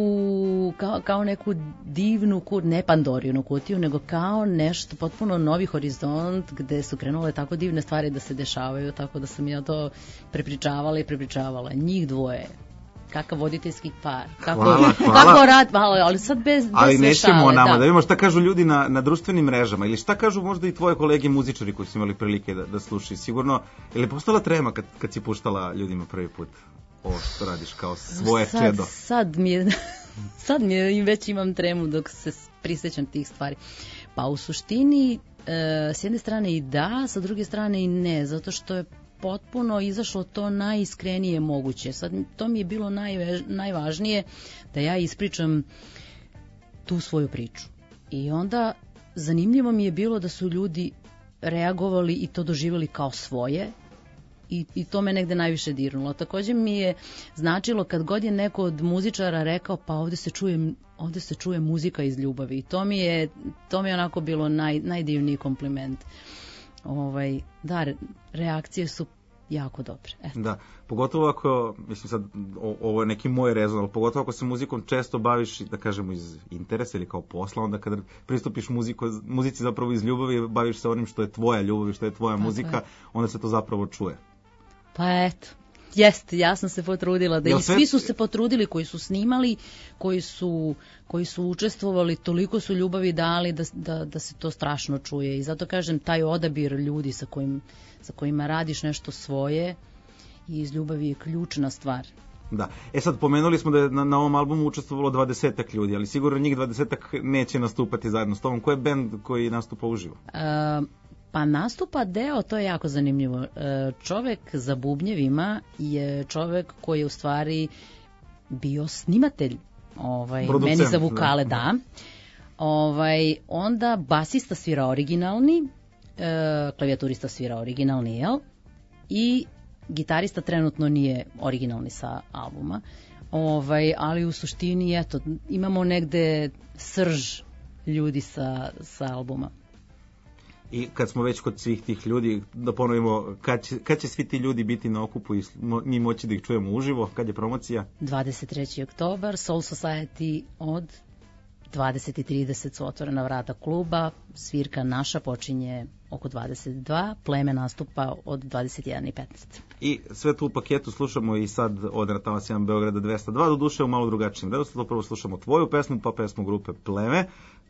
neku divnu ne Pandorinu kutiju, nego kao nešto potpuno novi horizont gde su krenule tako divne stvari da se dešavaju, tako da sam ja to prepričavala. Njih dvoje. Kakav voditeljski par. Hvala. Kako rad, ali sad bez ali nećemo šale, nama, da vidimo šta kažu ljudi na društvenim mrežama ili šta kažu možda i tvoje kolege muzičari koji su imali prilike da slušaju. Sigurno, je li postala trema kad si puštala ljudima prvi put ovo što radiš kao svoje čedo? Sad mi je već imam tremu dok se prisjećam tih stvari. Pa u suštini, s jedne strane i da, sa druge strane i ne, zato što je potpuno izašlo to najiskrenije moguće. Sad to mi je bilo najvažnije da ja ispričam tu svoju priču. I onda zanimljivo mi je bilo da su ljudi reagovali i to doživjeli kao svoje i to me negde najviše dirnulo. Također mi je značilo kad god je neko od muzičara rekao pa ovdje se čuje muzika iz ljubavi. I to mi je onako bilo najdivniji kompliment. Da, reakcije su jako dobre. Eto. Da, pogotovo ako, mislim sad, ovo je neki moj rezon, ali pogotovo ako se muzikom često baviš, da kažemo, iz interesa ili kao posla, onda kada pristupiš muzici zapravo iz ljubavi, baviš se onim što je tvoja ljubav i što je tvoja muzika, onda se to zapravo čuje. Pa eto. Jeste, ja sam se potrudila da i svi su se potrudili koji su snimali, koji su učestvovali, toliko su ljubavi dali da se to strašno čuje i zato kažem taj odabir ljudi sa kojima radiš nešto svoje i iz ljubavi je ključna stvar. Da, sad pomenuli smo da je na ovom albumu učestvovalo 20-ak ljudi, ali sigurno njih 20-ak neće nastupati zajedno s tobom. Ko je bend koji nastupa uživo? Pa nastupa deo, to je jako zanimljivo. Čovek za bubnjevima je čovek koji je u stvari bio snimatelj meni za vokale, da. Onda basista svira originalni, klavijaturista svira originalni, jel? I gitarista trenutno nije originalni sa albuma. Ali u suštini, eto, imamo negde srž ljudi sa albuma. I kad smo već kod svih tih ljudi, da ponovimo, kad će svi ti ljudi biti na okupu i mi moći da ih čujemo uživo, kad je promocija? 23. oktobar, Soul Society od 20:30 su otvorena vrata kluba, svirka naša počinje oko 22, pleme nastupa od 21:15. I sve tu u paketu slušamo i sad od na Talas 1 Beograda 202, do duše u malo drugačijem redosledu. Prvo slušamo tvoju pesmu, pa pesmu grupe Pleme.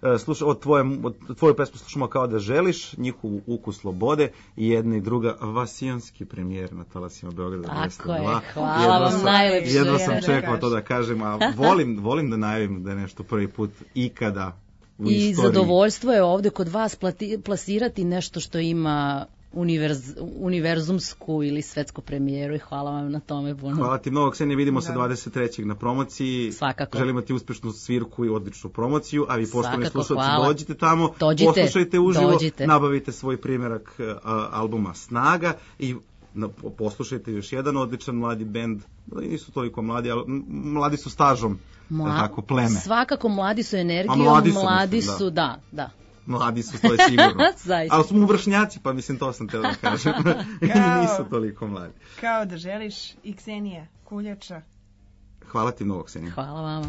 Tvoju pesmu slušamo Kao da želiš, njihovu Ukus slobode i jedna i druga Vasijanski premijer na Talasima Beograda 202. Tako je, hvala vam najlepše. Jedno sam čekao to da kažem, a volim da najavim da je nešto prvi put ikada u istoriji. I zadovoljstvo je ovde kod vas plasirati nešto što ima univerzumsku ili svetsku premijeru i hvala vam na tome puno. Hvala ti mnogo, Ksenija, vidimo se 23. na promociji. Svakako. Želimo ti uspešnu svirku i odličnu promociju, a vi poštovani slušalci dođite tamo, poslušajte uživo, nabavite svoj primjerak albuma Snaga i poslušajte još jedan odličan mladi bend, nisu toliko mladi, ali mladi su stažom, tako, Pleme. Svakako mladi su energijom, mladi su, da. Mladi su, to je sigurno. Ali smo vršnjaci, pa mislim to sam teo da kažem. Nisu toliko mladi. Kao da želiš i Ksenija Kuljača. Hvala ti mnogo, Ksenija. Hvala vama.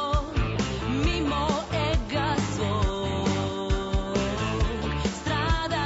Strada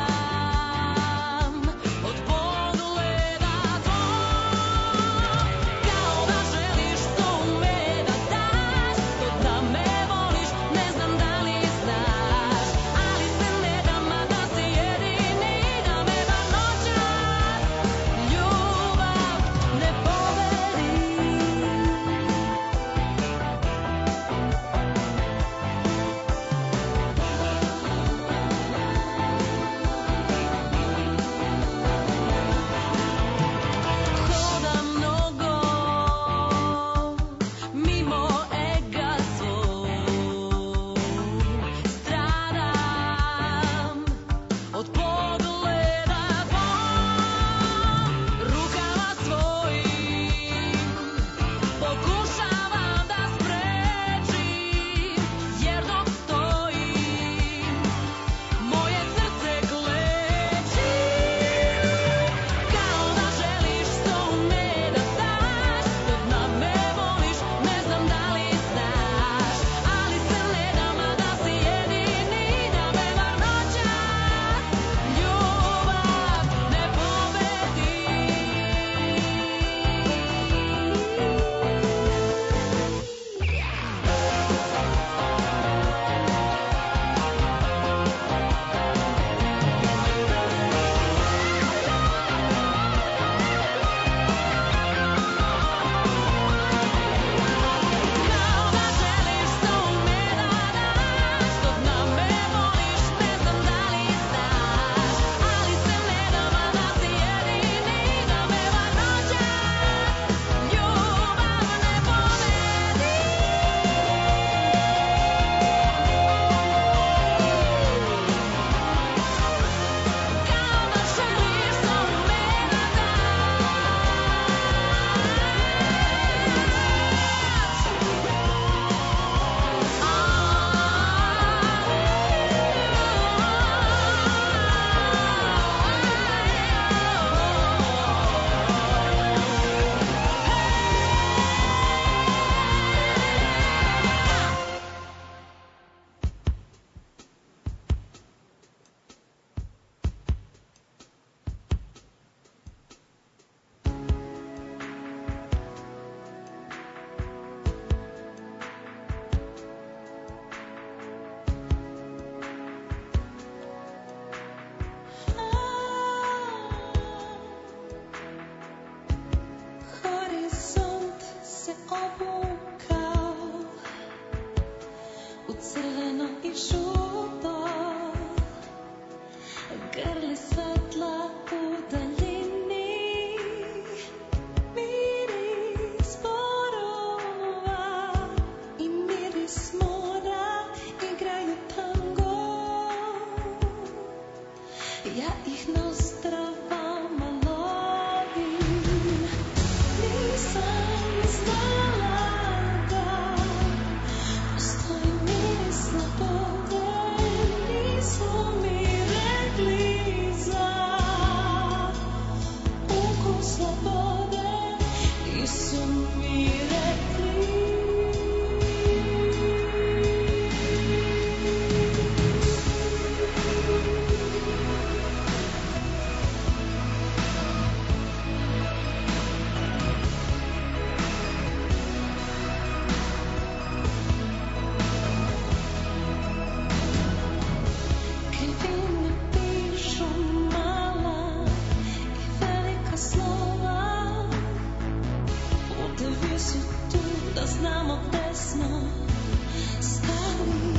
koji su tu da znamo gde smo stali.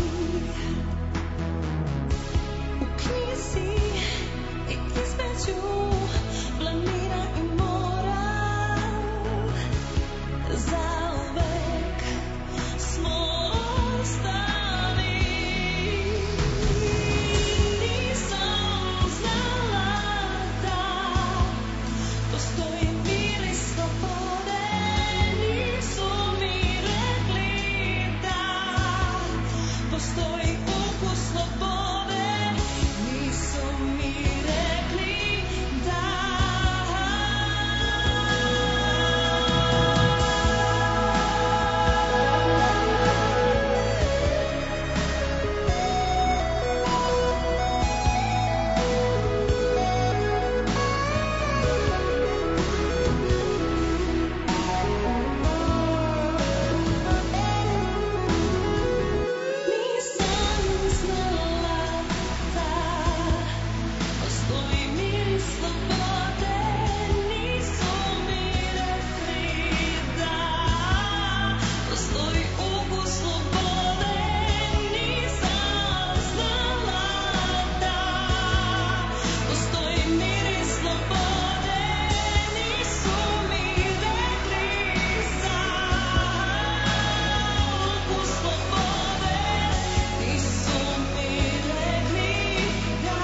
U knjizi i između planina i mora zauvek smo ostali. Nisam znala da postoji mir i slobode, nisu mi rekli da postoji ukus slobode, nisu mi rekli da. Nisam znala da postoji mir i slobode, nisu mi rekli da postoji ukus slobode, nisam znala da postoji mir i slobode, nisu mi rekli za ukus slobode, nisu mi rekli da.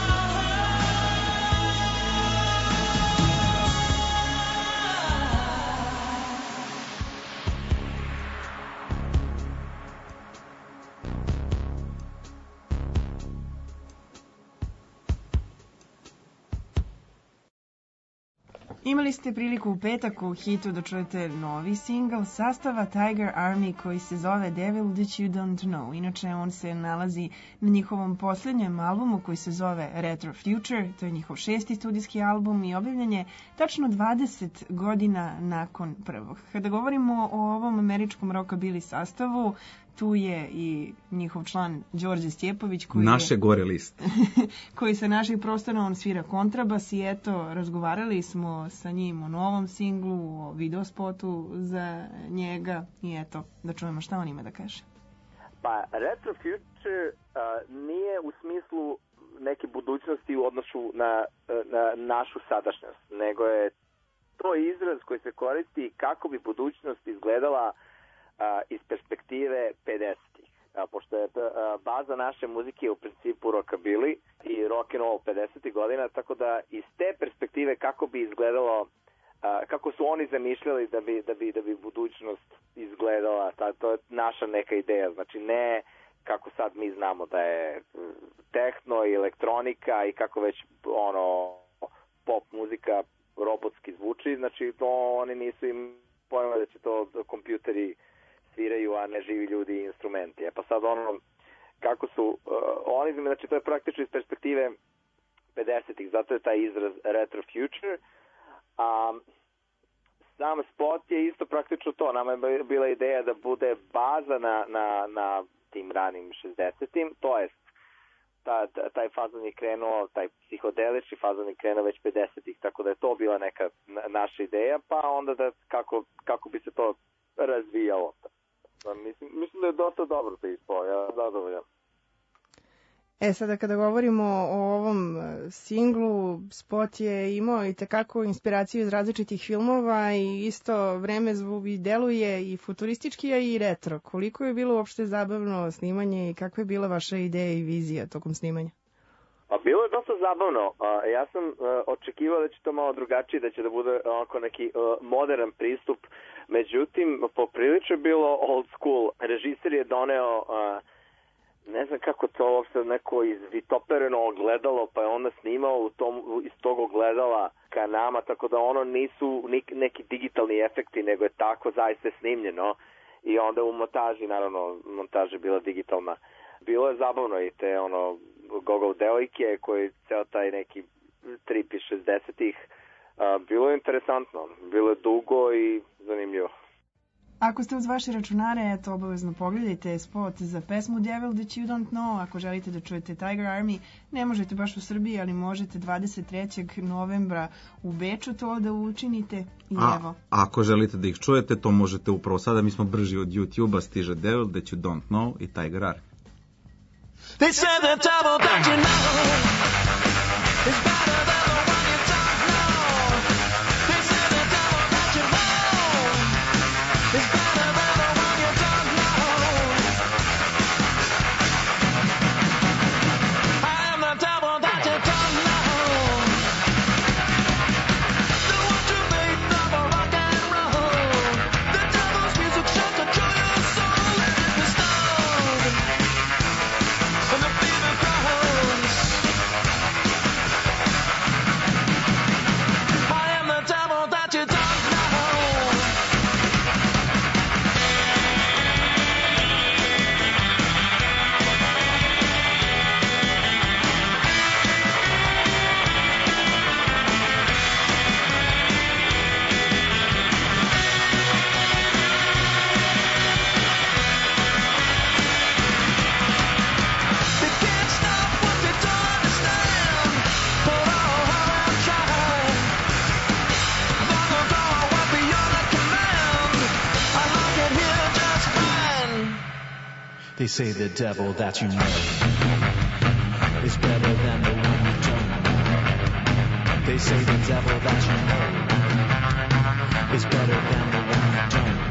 Imali ste priliku u petak u hitu da čujete novi singl sastava Tiger Army koji se zove Devil That You Don't Know. Inače, on se nalazi na njihovom posljednjem albumu koji se zove Retro Future. To je njihov 6. studijski album i objavljen je tačno 20 godina nakon prvog. Kada govorimo o ovom američkom rockabilly sastavu, tu je i njihov član Đorđe Stjepović koji Naše gore liste. koji sa naših prostora on svira kontrabas i eto, razgovarali smo sa njim o novom singlu, o videospotu za njega i eto, da čujemo šta on ima da kaže. Pa, Retro Future nije u smislu neke budućnosti u odnosu na našu sadašnjost, nego je to izraz koji se koristi kako bi budućnost izgledala iz perspektive 50-ih. Pošto je baza naše muzike u principu rockabilly i rock and roll 50-ih godina, tako da iz te perspektive kako bi izgledalo, kako su oni zamišljali da bi budućnost izgledala, to je naša neka ideja. Znači ne kako sad mi znamo da je tehno i elektronika i kako već pop muzika robotski zvuči, znači to oni nisu im pojma da će to kompjuteri sviraju, a ne živi ljudi i instrumenti. Pa sad kako su oni, znači to je praktično iz perspektive 50-ih, zato je taj izraz Retro Future. Sam spot je isto praktično to, nama je bila ideja da bude baza na tim ranim 60-im, to jest taj fazon je krenuo, taj psihodelični fazon je krenuo već 50-ih, tako da je to bila neka naša ideja, pa onda da kako bi se to razvijalo. Mislim da je dosta dobro to ispao, ja zadovoljan. Sada kada govorimo o ovom singlu, spot je imao i tekako inspiraciju iz različitih filmova i isto vreme i deluje i futuristički, a i retro. Koliko je bilo uopšte zabavno snimanje i kakva je bila vaša ideja i vizija tokom snimanja? Bilo je dosta zabavno. Ja sam očekivao da će to malo drugačije, da će da bude onako neki modern pristup. Međutim, poprilično je bilo old school. Režiser je doneo ne znam kako to uopšte neko izvitopereno ogledalo, pa je onda snimao iz tog ogledala ka nama, tako da nisu neki digitalni efekti, nego je tako zaista snimljeno. I onda u montaži, naravno, montaža je bila digitalna. Bilo je zabavno i te Gogol devojke koji ceo taj neki trip iz 60-ih. Bilo je interesantno, bilo je dugo i zanimljivo. Ako ste uz vaše računare, eto, obavezno pogledajte spot za pesmu Devil That You Don't Know. Ako želite da čujete Tiger Army, ne možete baš u Srbiji, ali možete 23. novembra u Beču to da učinite. I evo. Ako želite da ih čujete, to možete upravo sada. Mi smo brži od YouTube-a, stiže Devil That You Don't Know i Tiger Army. They say the devil that you know is better than the one you don't know. They say the devil that you know is better than the one you don't know. I am the devil that you don't know. The one to make the rock and roll. The devil's music shall control your soul. Let it be stoned. And the fever grows. I am the devil that you don't know. They can't stop what they don't understand. But oh, how I'm trying. Long ago I went beyond a command. I like it here just fine. They say the devil that you know is better than the one you don't know. They say the devil that you know is better than the one you don't know.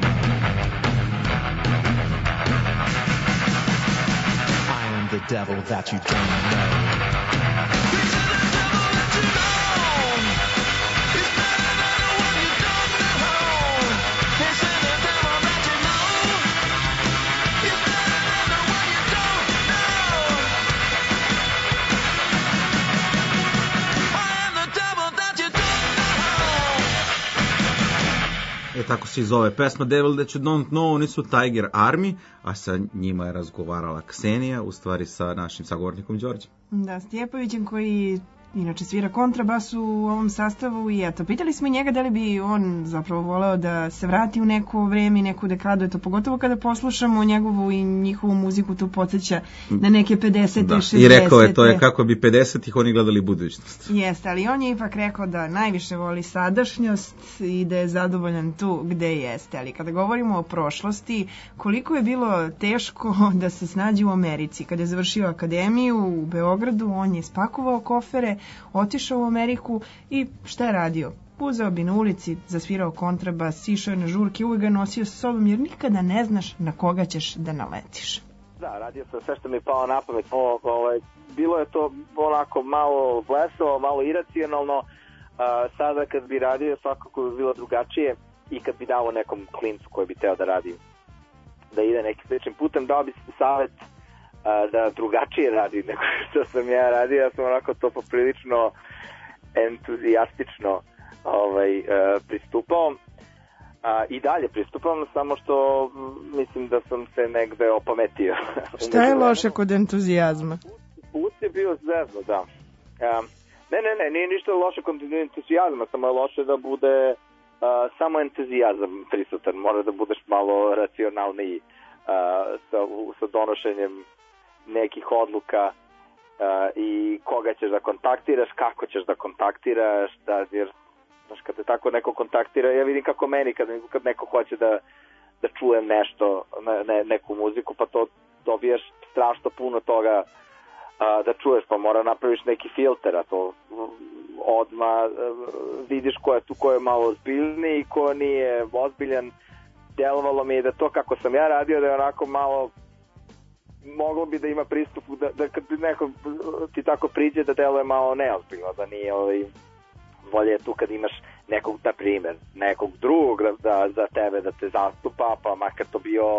I am the devil that you don't know. They say the devil that you know is better than the one you don't know. I am the devil that you don't know. Tako se i zove pesma Devil That You Don't Know, oni su Tiger Army, a sa njima je razgovarala Ksenija, u stvari sa našim sagovornikom Đorđem. Da, Stjepovićem koji inače svira kontrabas u ovom sastavu i eto, pitali smo i njega da li bi on zapravo voleo da se vrati u neko vreme i neku dekadu, eto, pogotovo kada poslušamo njegovu i njihovu muziku, to podsjeća na neke 50. Da. 60. I rekao je, to je kako bi 50-ih oni gledali budućnost. Jeste, ali on je ipak rekao da najviše voli sadašnjost i da je zadovoljan tu gde jeste. Ali kada govorimo o prošlosti, koliko je bilo teško da se snađe u Americi. Kada je završio akademiju u Beogradu, on je spakovao kofere, otišao u Ameriku i šta je radio? Uzeo bi na ulici, zasvirao kontrabas, išao je na žurke, uvijek ga nosio sa sobom jer nikada ne znaš na koga ćeš da naletiš. Da, radio sam sve što mi je palo na pamet. Bilo je to onako malo blesovo, malo iracionalno. Sada kad bi radio svakako bi bilo drugačije i kad bi dao nekom klincu koji bi teo da radi, da ide nekim sličnim putem, dao bi savjet da drugačije radi nego što sam ja radio. Ja sam onako to poprilično entuzijastično pristupao. I dalje pristupam, samo što mislim da sam se negde opametio. Šta je loše kod entuzijazma? Put je bio zezno, da. Ne, nije ništa loše kod entuzijazma, samo je loše da bude samo entuzijazam prisutan. Mora da budeš malo racionalniji sa donošenjem nekih odluka i koga ćeš da kontaktiraš, kako ćeš da kontaktiraš, jer znaš, kad te tako neko kontaktira, ja vidim kako meni kad neko hoće da čujem nešto, neku muziku, pa to dobijaš strašno puno toga da čuješ, pa mora napraviš neki filter, a to odmah vidiš ko je tu, ko je malo ozbiljniji, ko nije ozbiljan. Delovalo mi je da to kako sam ja radio, da je onako malo moglo bi da ima pristup da kad neko ti tako priđe da deluje malo neozbiljno, da nije bolje je tu kad imaš nekog, na primjer, nekog drugog za tebe da te zastupa, pa makar to bio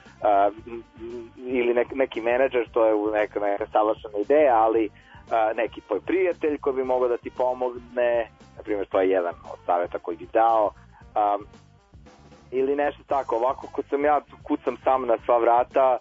ili neki menadžer, to je neka savršena ideja, ali neki tvoj prijatelj koji bi mogao da ti pomogne, na primjer, to je jedan od savjeta koji bi dao, ili nešto tako. Ovako, kad sam ja kucam sam na sva vrata,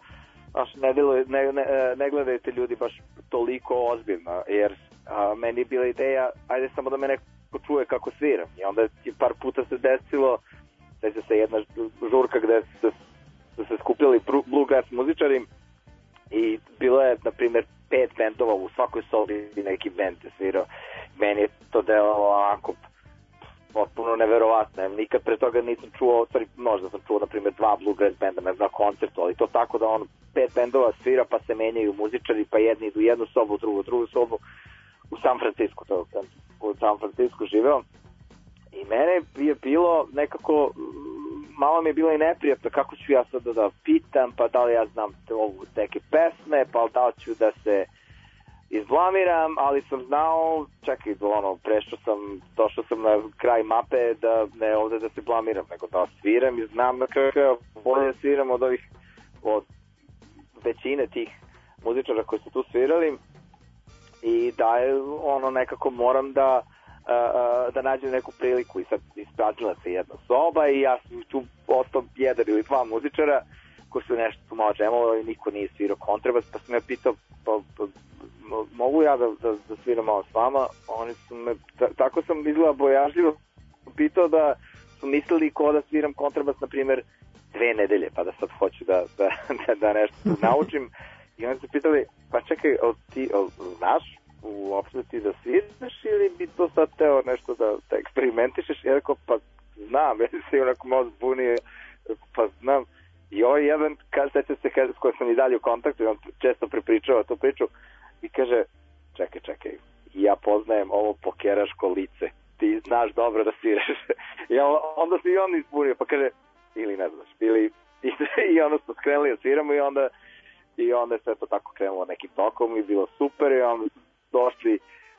ne gledajte ljudi baš toliko ozbiljno, jer meni je bila ideja, ajde samo da me neko čuje kako sviram. I onda par puta se desilo desila se jedna žurka gde su se skupljali bluegrass muzičari i bilo je, na primjer, 5 bendova, u svakoj sobi neki bend je svirao. Meni je to delalo onako potpuno neverovatno. Nikad pre toga nisam čuo, možda sam čuo, na primjer, 2 bluegrass benda na koncertu, ali to tako da 5 bendova svira, pa se menjaju muzičari, pa jedni idu u jednu sobu, drugu sobu. U San Francisco, u San Francisco živeo. I mene je bilo nekako, malo mi je bilo i neprijatno kako ću ja sad da pitam, pa da li ja znam neke pesme, pa da li ću da se izblamiram, ali sam znao, čekaj, došao sam na kraj mape da ne ovde da se blamiram, nego da sviram i znam na kraju bolje da sviram od većine tih muzičara koji su tu svirali i da je nekako moram da nađem neku priliku i sad ispraznila se jedna soba i ja sam tu ostao 1 ili 2 muzičara koji su nešto tu malo džemovali i niko nije svirao kontrabas, pa sam ja pitao mogu ja da sviram malo s vama. Oni su me, tako sam izgleda bojažljivo pitao da su mislili ko da sviram kontrabas na primjer 2 nedelje, pa da sad hoću da nešto naučim i oni su pitali, pa čekaj, ti znaš uopšte ti da sviraš ili bi to sad teo nešto da eksperimentišeš? Ja rekao, pa znam, ja se onako malo zbunio, pa znam. I ovaj jedan, seća se s kojim sam i dalje u kontaktu i on često prepričava tu priču i kaže, čekaj, ja poznajem ovo pokeraško lice, ti znaš dobro da sviraš. I onda se i on izbunio, pa kaže, ili ne znaš, i onda smo skrenuli da sviramo i onda je sve to tako krenulo nekim tokom i bilo super i onda došli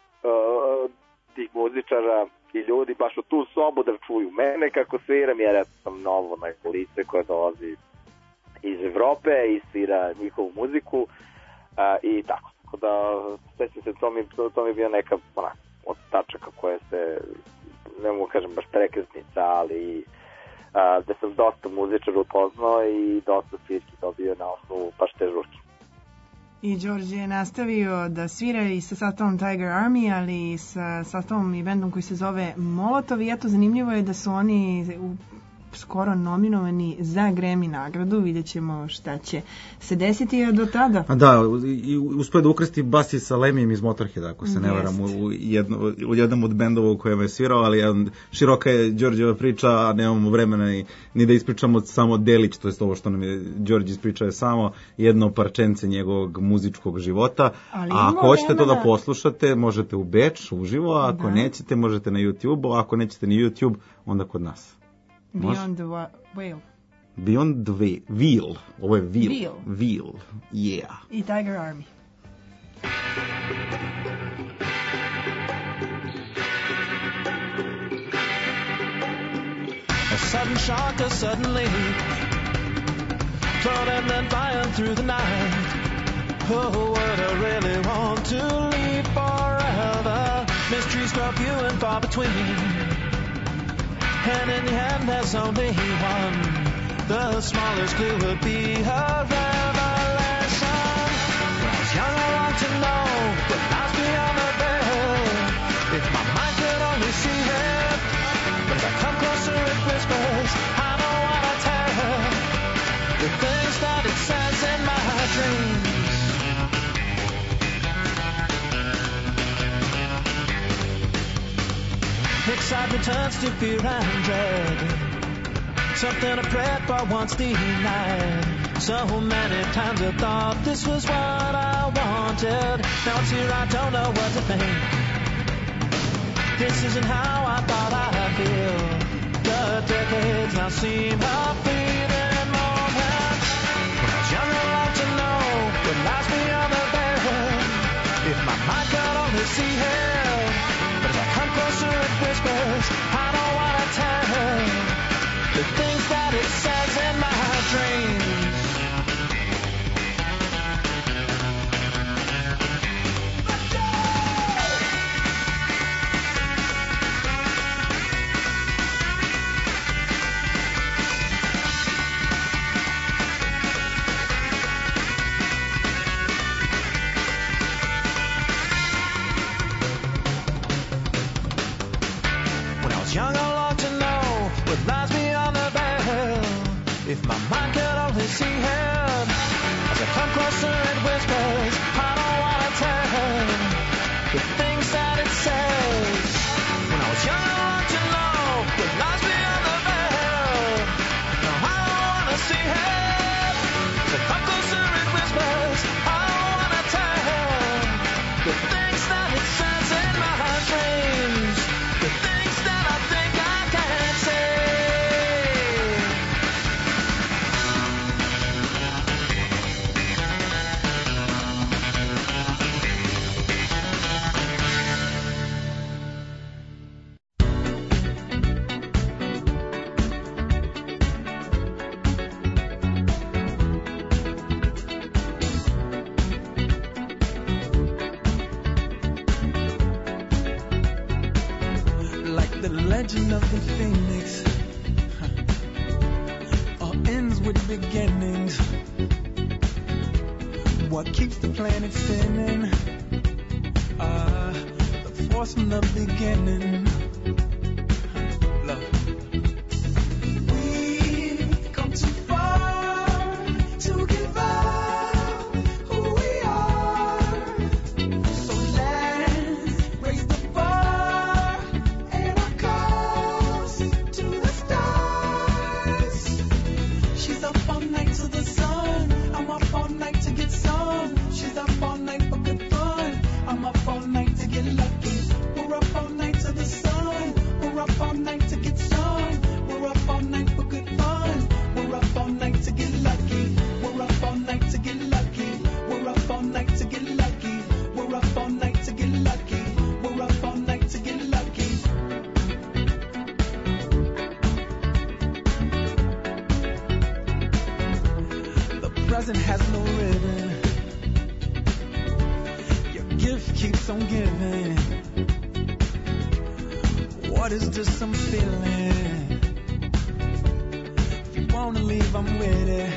tih muzičara i ljudi baš u tu sobu da čuju mene kako sviram, jer ja sam novo neko lice koje dolazi iz Evrope i svira njihovu muziku i tako da sveći se, to mi je bio neka od tačaka koje se, ne mogu kažem baš prekretnica, ali da sam dosta muzičara upoznao i dosta svirki dobio na osnovu baš te žurke. I Đorđe je nastavio da svira i sa sastavom Tiger Army, ali i sa sastavom i bendom koji se zove Molotov i eto zanimljivo je da su oni skoro nominovani za Grammy nagradu, vidjet ćemo šta će se desiti do tada. Da, uspio da ukrsti basi sa Lemijem iz Motorheada, ako se ne varam, u jednom od bendova u kojem je svirao, ali široka je Đorđeva priča, a nemamo vremena ni da ispričamo samo delić, to je ovo što nam je Đorđe ispričao je samo jedno parčence njegovog muzičkog života, a ako hoćete to da poslušate, možete u Beč uživo, a ako nećete, možete na YouTube, a ako nećete ni YouTube, onda kod nas. Beyond the Whale. Beyond the Wheel. Ovo je Wheel. Wheel. Yeah. I Tiger Army. A sudden shock, a sudden leap, floating and flying through the night. Oh, would I really want to leave forever? Mysteries grow few and far between. Hand in hand there's only one. The smallest clue would be a revelation. When I was young I longed to know what lies beyond the veil. If my mind could only see it, but if I come closer it whispers, I know what I tell. The things that it says in my dreams. Excitement turns to fear and dread. Something I prayed for once denied. So many times I thought this was what I wanted. Now it's here, I don't know what to think. This isn't how I thought I'd feel. The decades now seem a fleeting moment. When I was young I longed to know what lies beyond the veil. If my mind could only see hell. But as I come closer it whispers, I know what I tell. The things that it says in my dreams. If my mind could only see him, as I come closer it whispers, I don't wanna tell the things that it says. When I was young, I wanted to know what lies beyond the veil. Now I don't wanna see him, as I come closer it whispers, I don't wanna tell the things that it says in my dreams, the things that I think I can't say. Like the legend of the phoenix, all ends with beginnings. What keeps the planet spinning? The force from the beginning. Love. We've come too far to give up who we are. So let's raise the bar and our cause to the stars. She's up all night to the sun. I'm up all night to get some. She's up all night for good fun. I'm up all night to get lucky. We're up all night to the sun. We're up all night to get some. We're up all night for good fun. We're up all night to get lucky. We're up all night to get lucky. We're up all night to get lucky. We're up all night to get lucky. We're up all night to get lucky. The present has no ribbon. Your gift keeps on giving. What is just some feeling? If you wanna leave, I'm with it.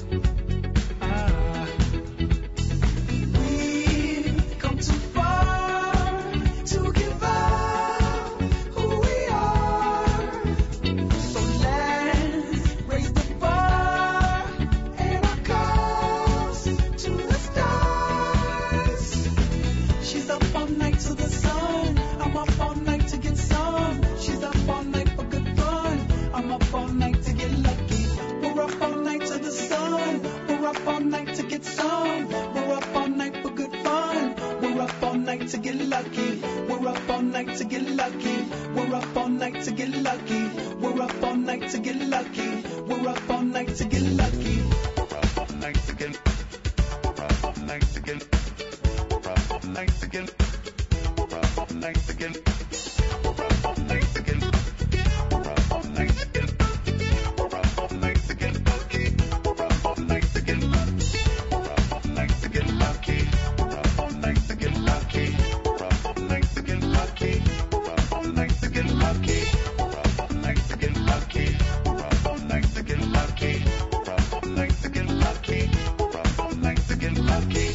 We've come too far to give up who we are. So let's raise the bar and our cause to the stars. She's up all night to the sun. I'm up all night to get some. She's up all night for good fun. I'm up all night to get lucky. We're up all night to the sun. We're up all night to get some. We're up all night for good fun. We're up all night to get lucky. We're up all night to get lucky. We're up all night to get lucky. We're up all night to get lucky. We're up all night to get lucky. We're up all night to get. We're up all night to get. We're up all night to get. We're up all night to get. We're up all night to get. We're up all night to get. We're up all night to get lucky. We're up all night to get lucky. We're up all night to get lucky. We're up all night to get lucky. We're up all night to get lucky. We're up all night to get lucky. We're up all night to get lucky. We're up all night to get lucky. We're up all night to get lucky. We're up all night to get lucky.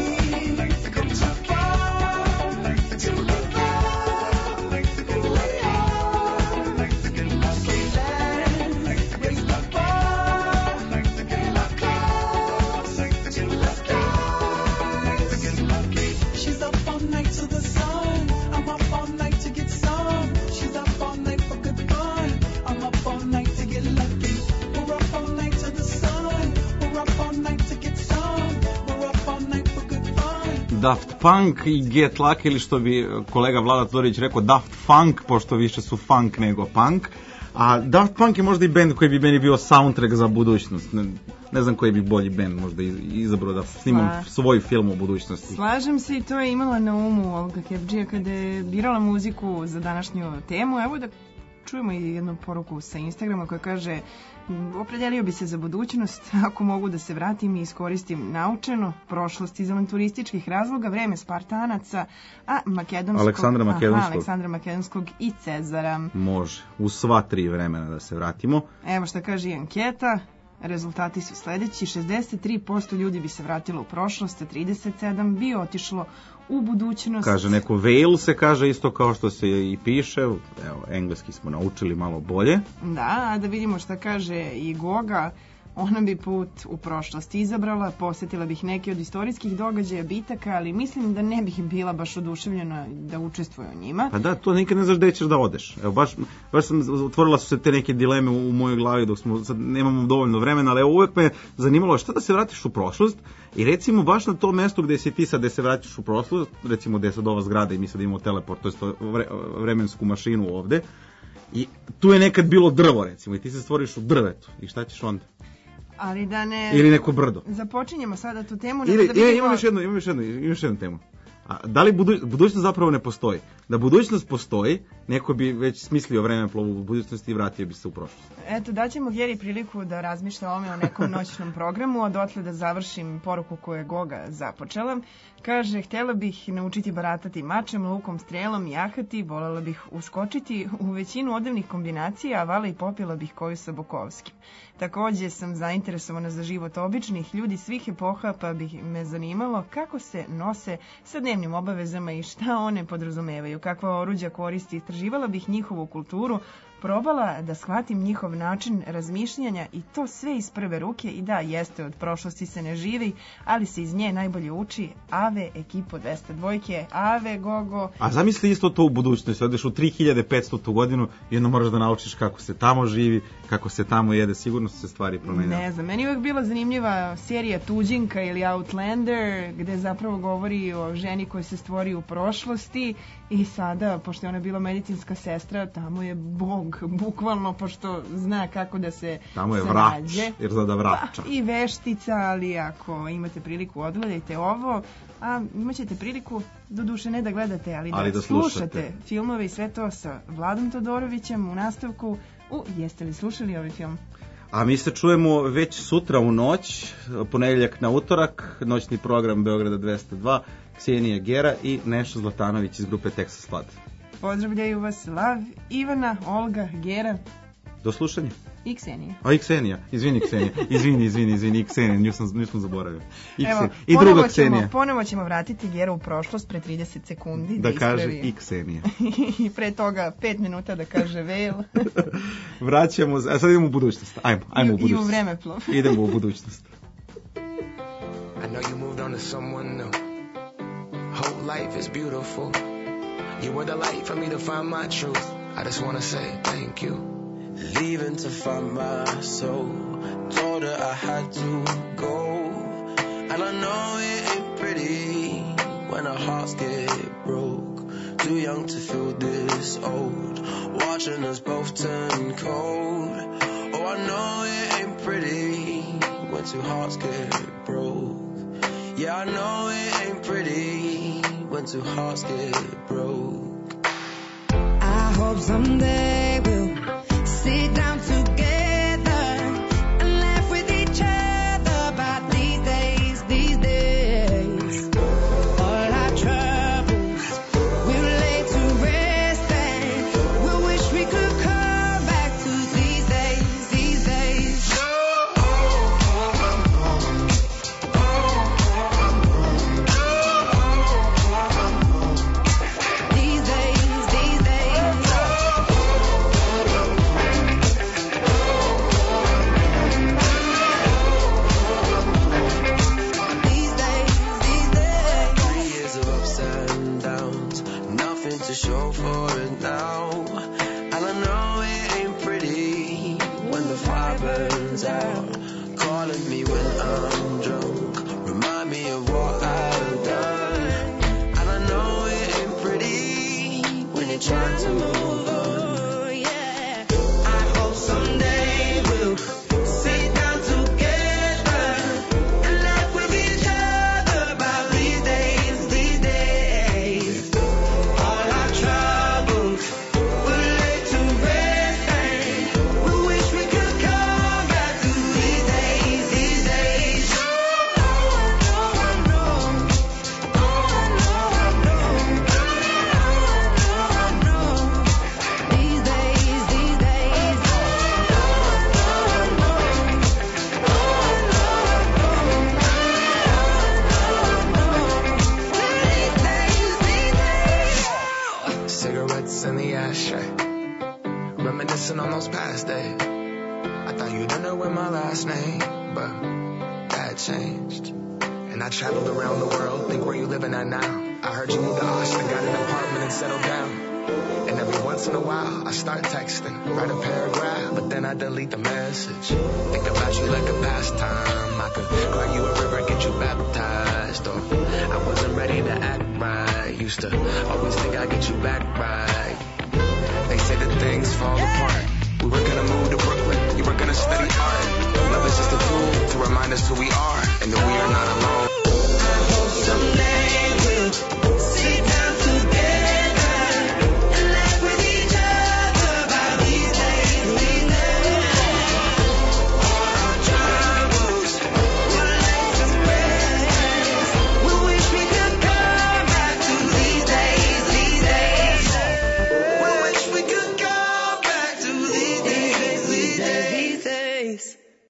She's up all night to the sun. I'm up all night to get some. She's up all night for good fun. I'm up all night to get lucky. We're up all night to the sun. We're up all night to get some. We're up all night for good fun. Daft Punk i Get Lucky, ili što bi kolega Vlada Todorić rekao Daft Funk, pošto više su funk nego punk. A Daft Punk je možda i band koji bi meni bio soundtrack za budućnost. Ne znam koji bi bolji band možda izabrao da snimam svoj film o budućnosti. Slažem se i to je imala na umu Olga Kepdžija kada je birala muziku za današnju temu. Evo da čujemo i jednu poruku sa Instagrama koja kaže: opredelio bi se za budućnost, ako mogu da se vratim i iskoristim naučeno prošlost iz avanturističkih razloga, vreme Spartanaca, a Aleksandra Makedonskog i Cezara. Može, u sva tri vremena da se vratimo. Evo šta kaže i anketa. Rezultati su sledeći: 63% ljudi bi se vratilo u prošlost, a 37% bi otišlo u budućnost. Kaže neko Wales se kaže isto kao što se i piše. Evo, engleski smo naučili malo bolje. Da, a da vidimo šta kaže i Goga. ona bi put u prošlost izabrala, posjetila bih neke od istorijskih događaja, bitaka, ali mislim da ne bih bila baš oduševljena da učestvuje u njima. Pa da, to nikad ne znaš gde ćeš da odeš. Evo, baš sam, otvorila su se te neke dileme u mojoj glavi dok sad nemamo dovoljno vremena, ali evo, uvek me zanimalo šta da se vratiš u prošlost i recimo baš na to mesto gde si ti sad, gde se vratiš u prošlost, recimo gde je sad ova zgrada i mi sad imamo teleport, to je vremensku mašinu ovde, i tu je nekad bilo drvo, recimo, i ti se stvoriš u drvetu. I šta ćeš onda? Ali da ne... Ili neko brdo. Započinjemo sada tu temu. Imam još jednu temu. A da li budućnost zapravo ne postoji? Da budućnost postoji, neko bi već smislio vremeplov u budućnosti i vratio bi se u prošlost. Eto, daćemo Geri priliku da razmišlja o ome o nekom noćnom programu, a dotle da završim poruku koju je Goga započela. Kaže, htjela bih naučiti baratati mačem, lukom, strelom, jahati, voljela bih uskočiti u većinu odevnih kombinacija, a vala i popila bih koju sa Bokovskim. Također sam zainteresovana za život običnih ljudi svih epoha, pa bih me zanimalo kako se nose sa dnevnim obavezama i šta one podrazumevaju, kakva oruđa koristi. Istraživala bih njihovu kulturu, probala da shvatim njihov način razmišljanja i to sve iz prve ruke. I da, jeste, od prošlosti se ne živi, ali se iz nje najbolje uči. Ave, ekipo 202, ave, Gogo. A zamisli isto to u budućnosti, odeš u 3500. godinu i onda moraš da naučiš kako se tamo živi, kako se tamo jede, sigurno su se stvari promenile. Ne znam, meni je uvijek bila zanimljiva serija Tuđinka ili Outlander, gde zapravo govori o ženi koja se stvori u prošlosti i sada, pošto je ona bila medicinska sestra, tamo je Bog, bukvalno, pošto zna kako da se tamo je sanađe. Vrač, jer zna da vrača. I veštica, ali ako imate priliku, odgledajte ovo, a imat ćete priliku, doduše ne da gledate, ali da slušate filmove i sve to sa Vladom Todorovićem u nastavku. Jeste li slušali ovaj film? A mi se čujemo već sutra u noć, ponedjeljak na utorak, noćni program Beograda 202, Ksenija Gera i Neša Zlatanović iz grupe Texas Slad. Pozdravljaju vas Lav, Ivana, Olga, Gera. Do slušanja. I Ksenija. A i Ksenija, izvini Ksenija, izvini, i Ksenija, nju sam zaboravio. Evo, i druga Ksenija. Ponovo ćemo vratiti Geru u prošlost pre 30 sekundi. Da kaže i Ksenija. I pre toga 5 minuta da kaže Vel. Vraćamo, a sad idemo u budućnost. Ajmo u budućnost. I u vremeplov. Idemo u budućnost. I know you moved on to someone new. Whole life is beautiful. You were the light for me to find my truth. I just wanna say thank you. Leaving to find my soul. Told her I had to go. And I know it ain't pretty when our hearts get broke. Too young to feel this old. Watching us both turn cold. Oh, I know it ain't pretty when two hearts get broke. Yeah, I know it ain't pretty when two hearts get broke. I hope someday we'll sit down together and laugh with each other about these days. All our troubles we'll lay to rest and we'll wish we could come back to these days. To show for it now. And I know it ain't pretty when the fire burns out. Calling me when I'm drunk, remind me of what I've done. And I know it ain't pretty when you're trying to move on. Yeah. I hope someday we'll sit down together and laugh with each other about these days. Thought you didn't know with my last name, but that changed. And I traveled around the world, think where you living at now. I heard you moved to Austin, got an apartment and settled down. And every once in a while, I start texting, write a paragraph, but then I delete the message. Think about you like a pastime. I could cry you a river, get you baptized. Or I wasn't ready to act right. Used to always think I'd get you back right. They say that things fall apart. We were gonna move to Brooklyn, you were gonna study art. Love is just a tool to remind us who we are.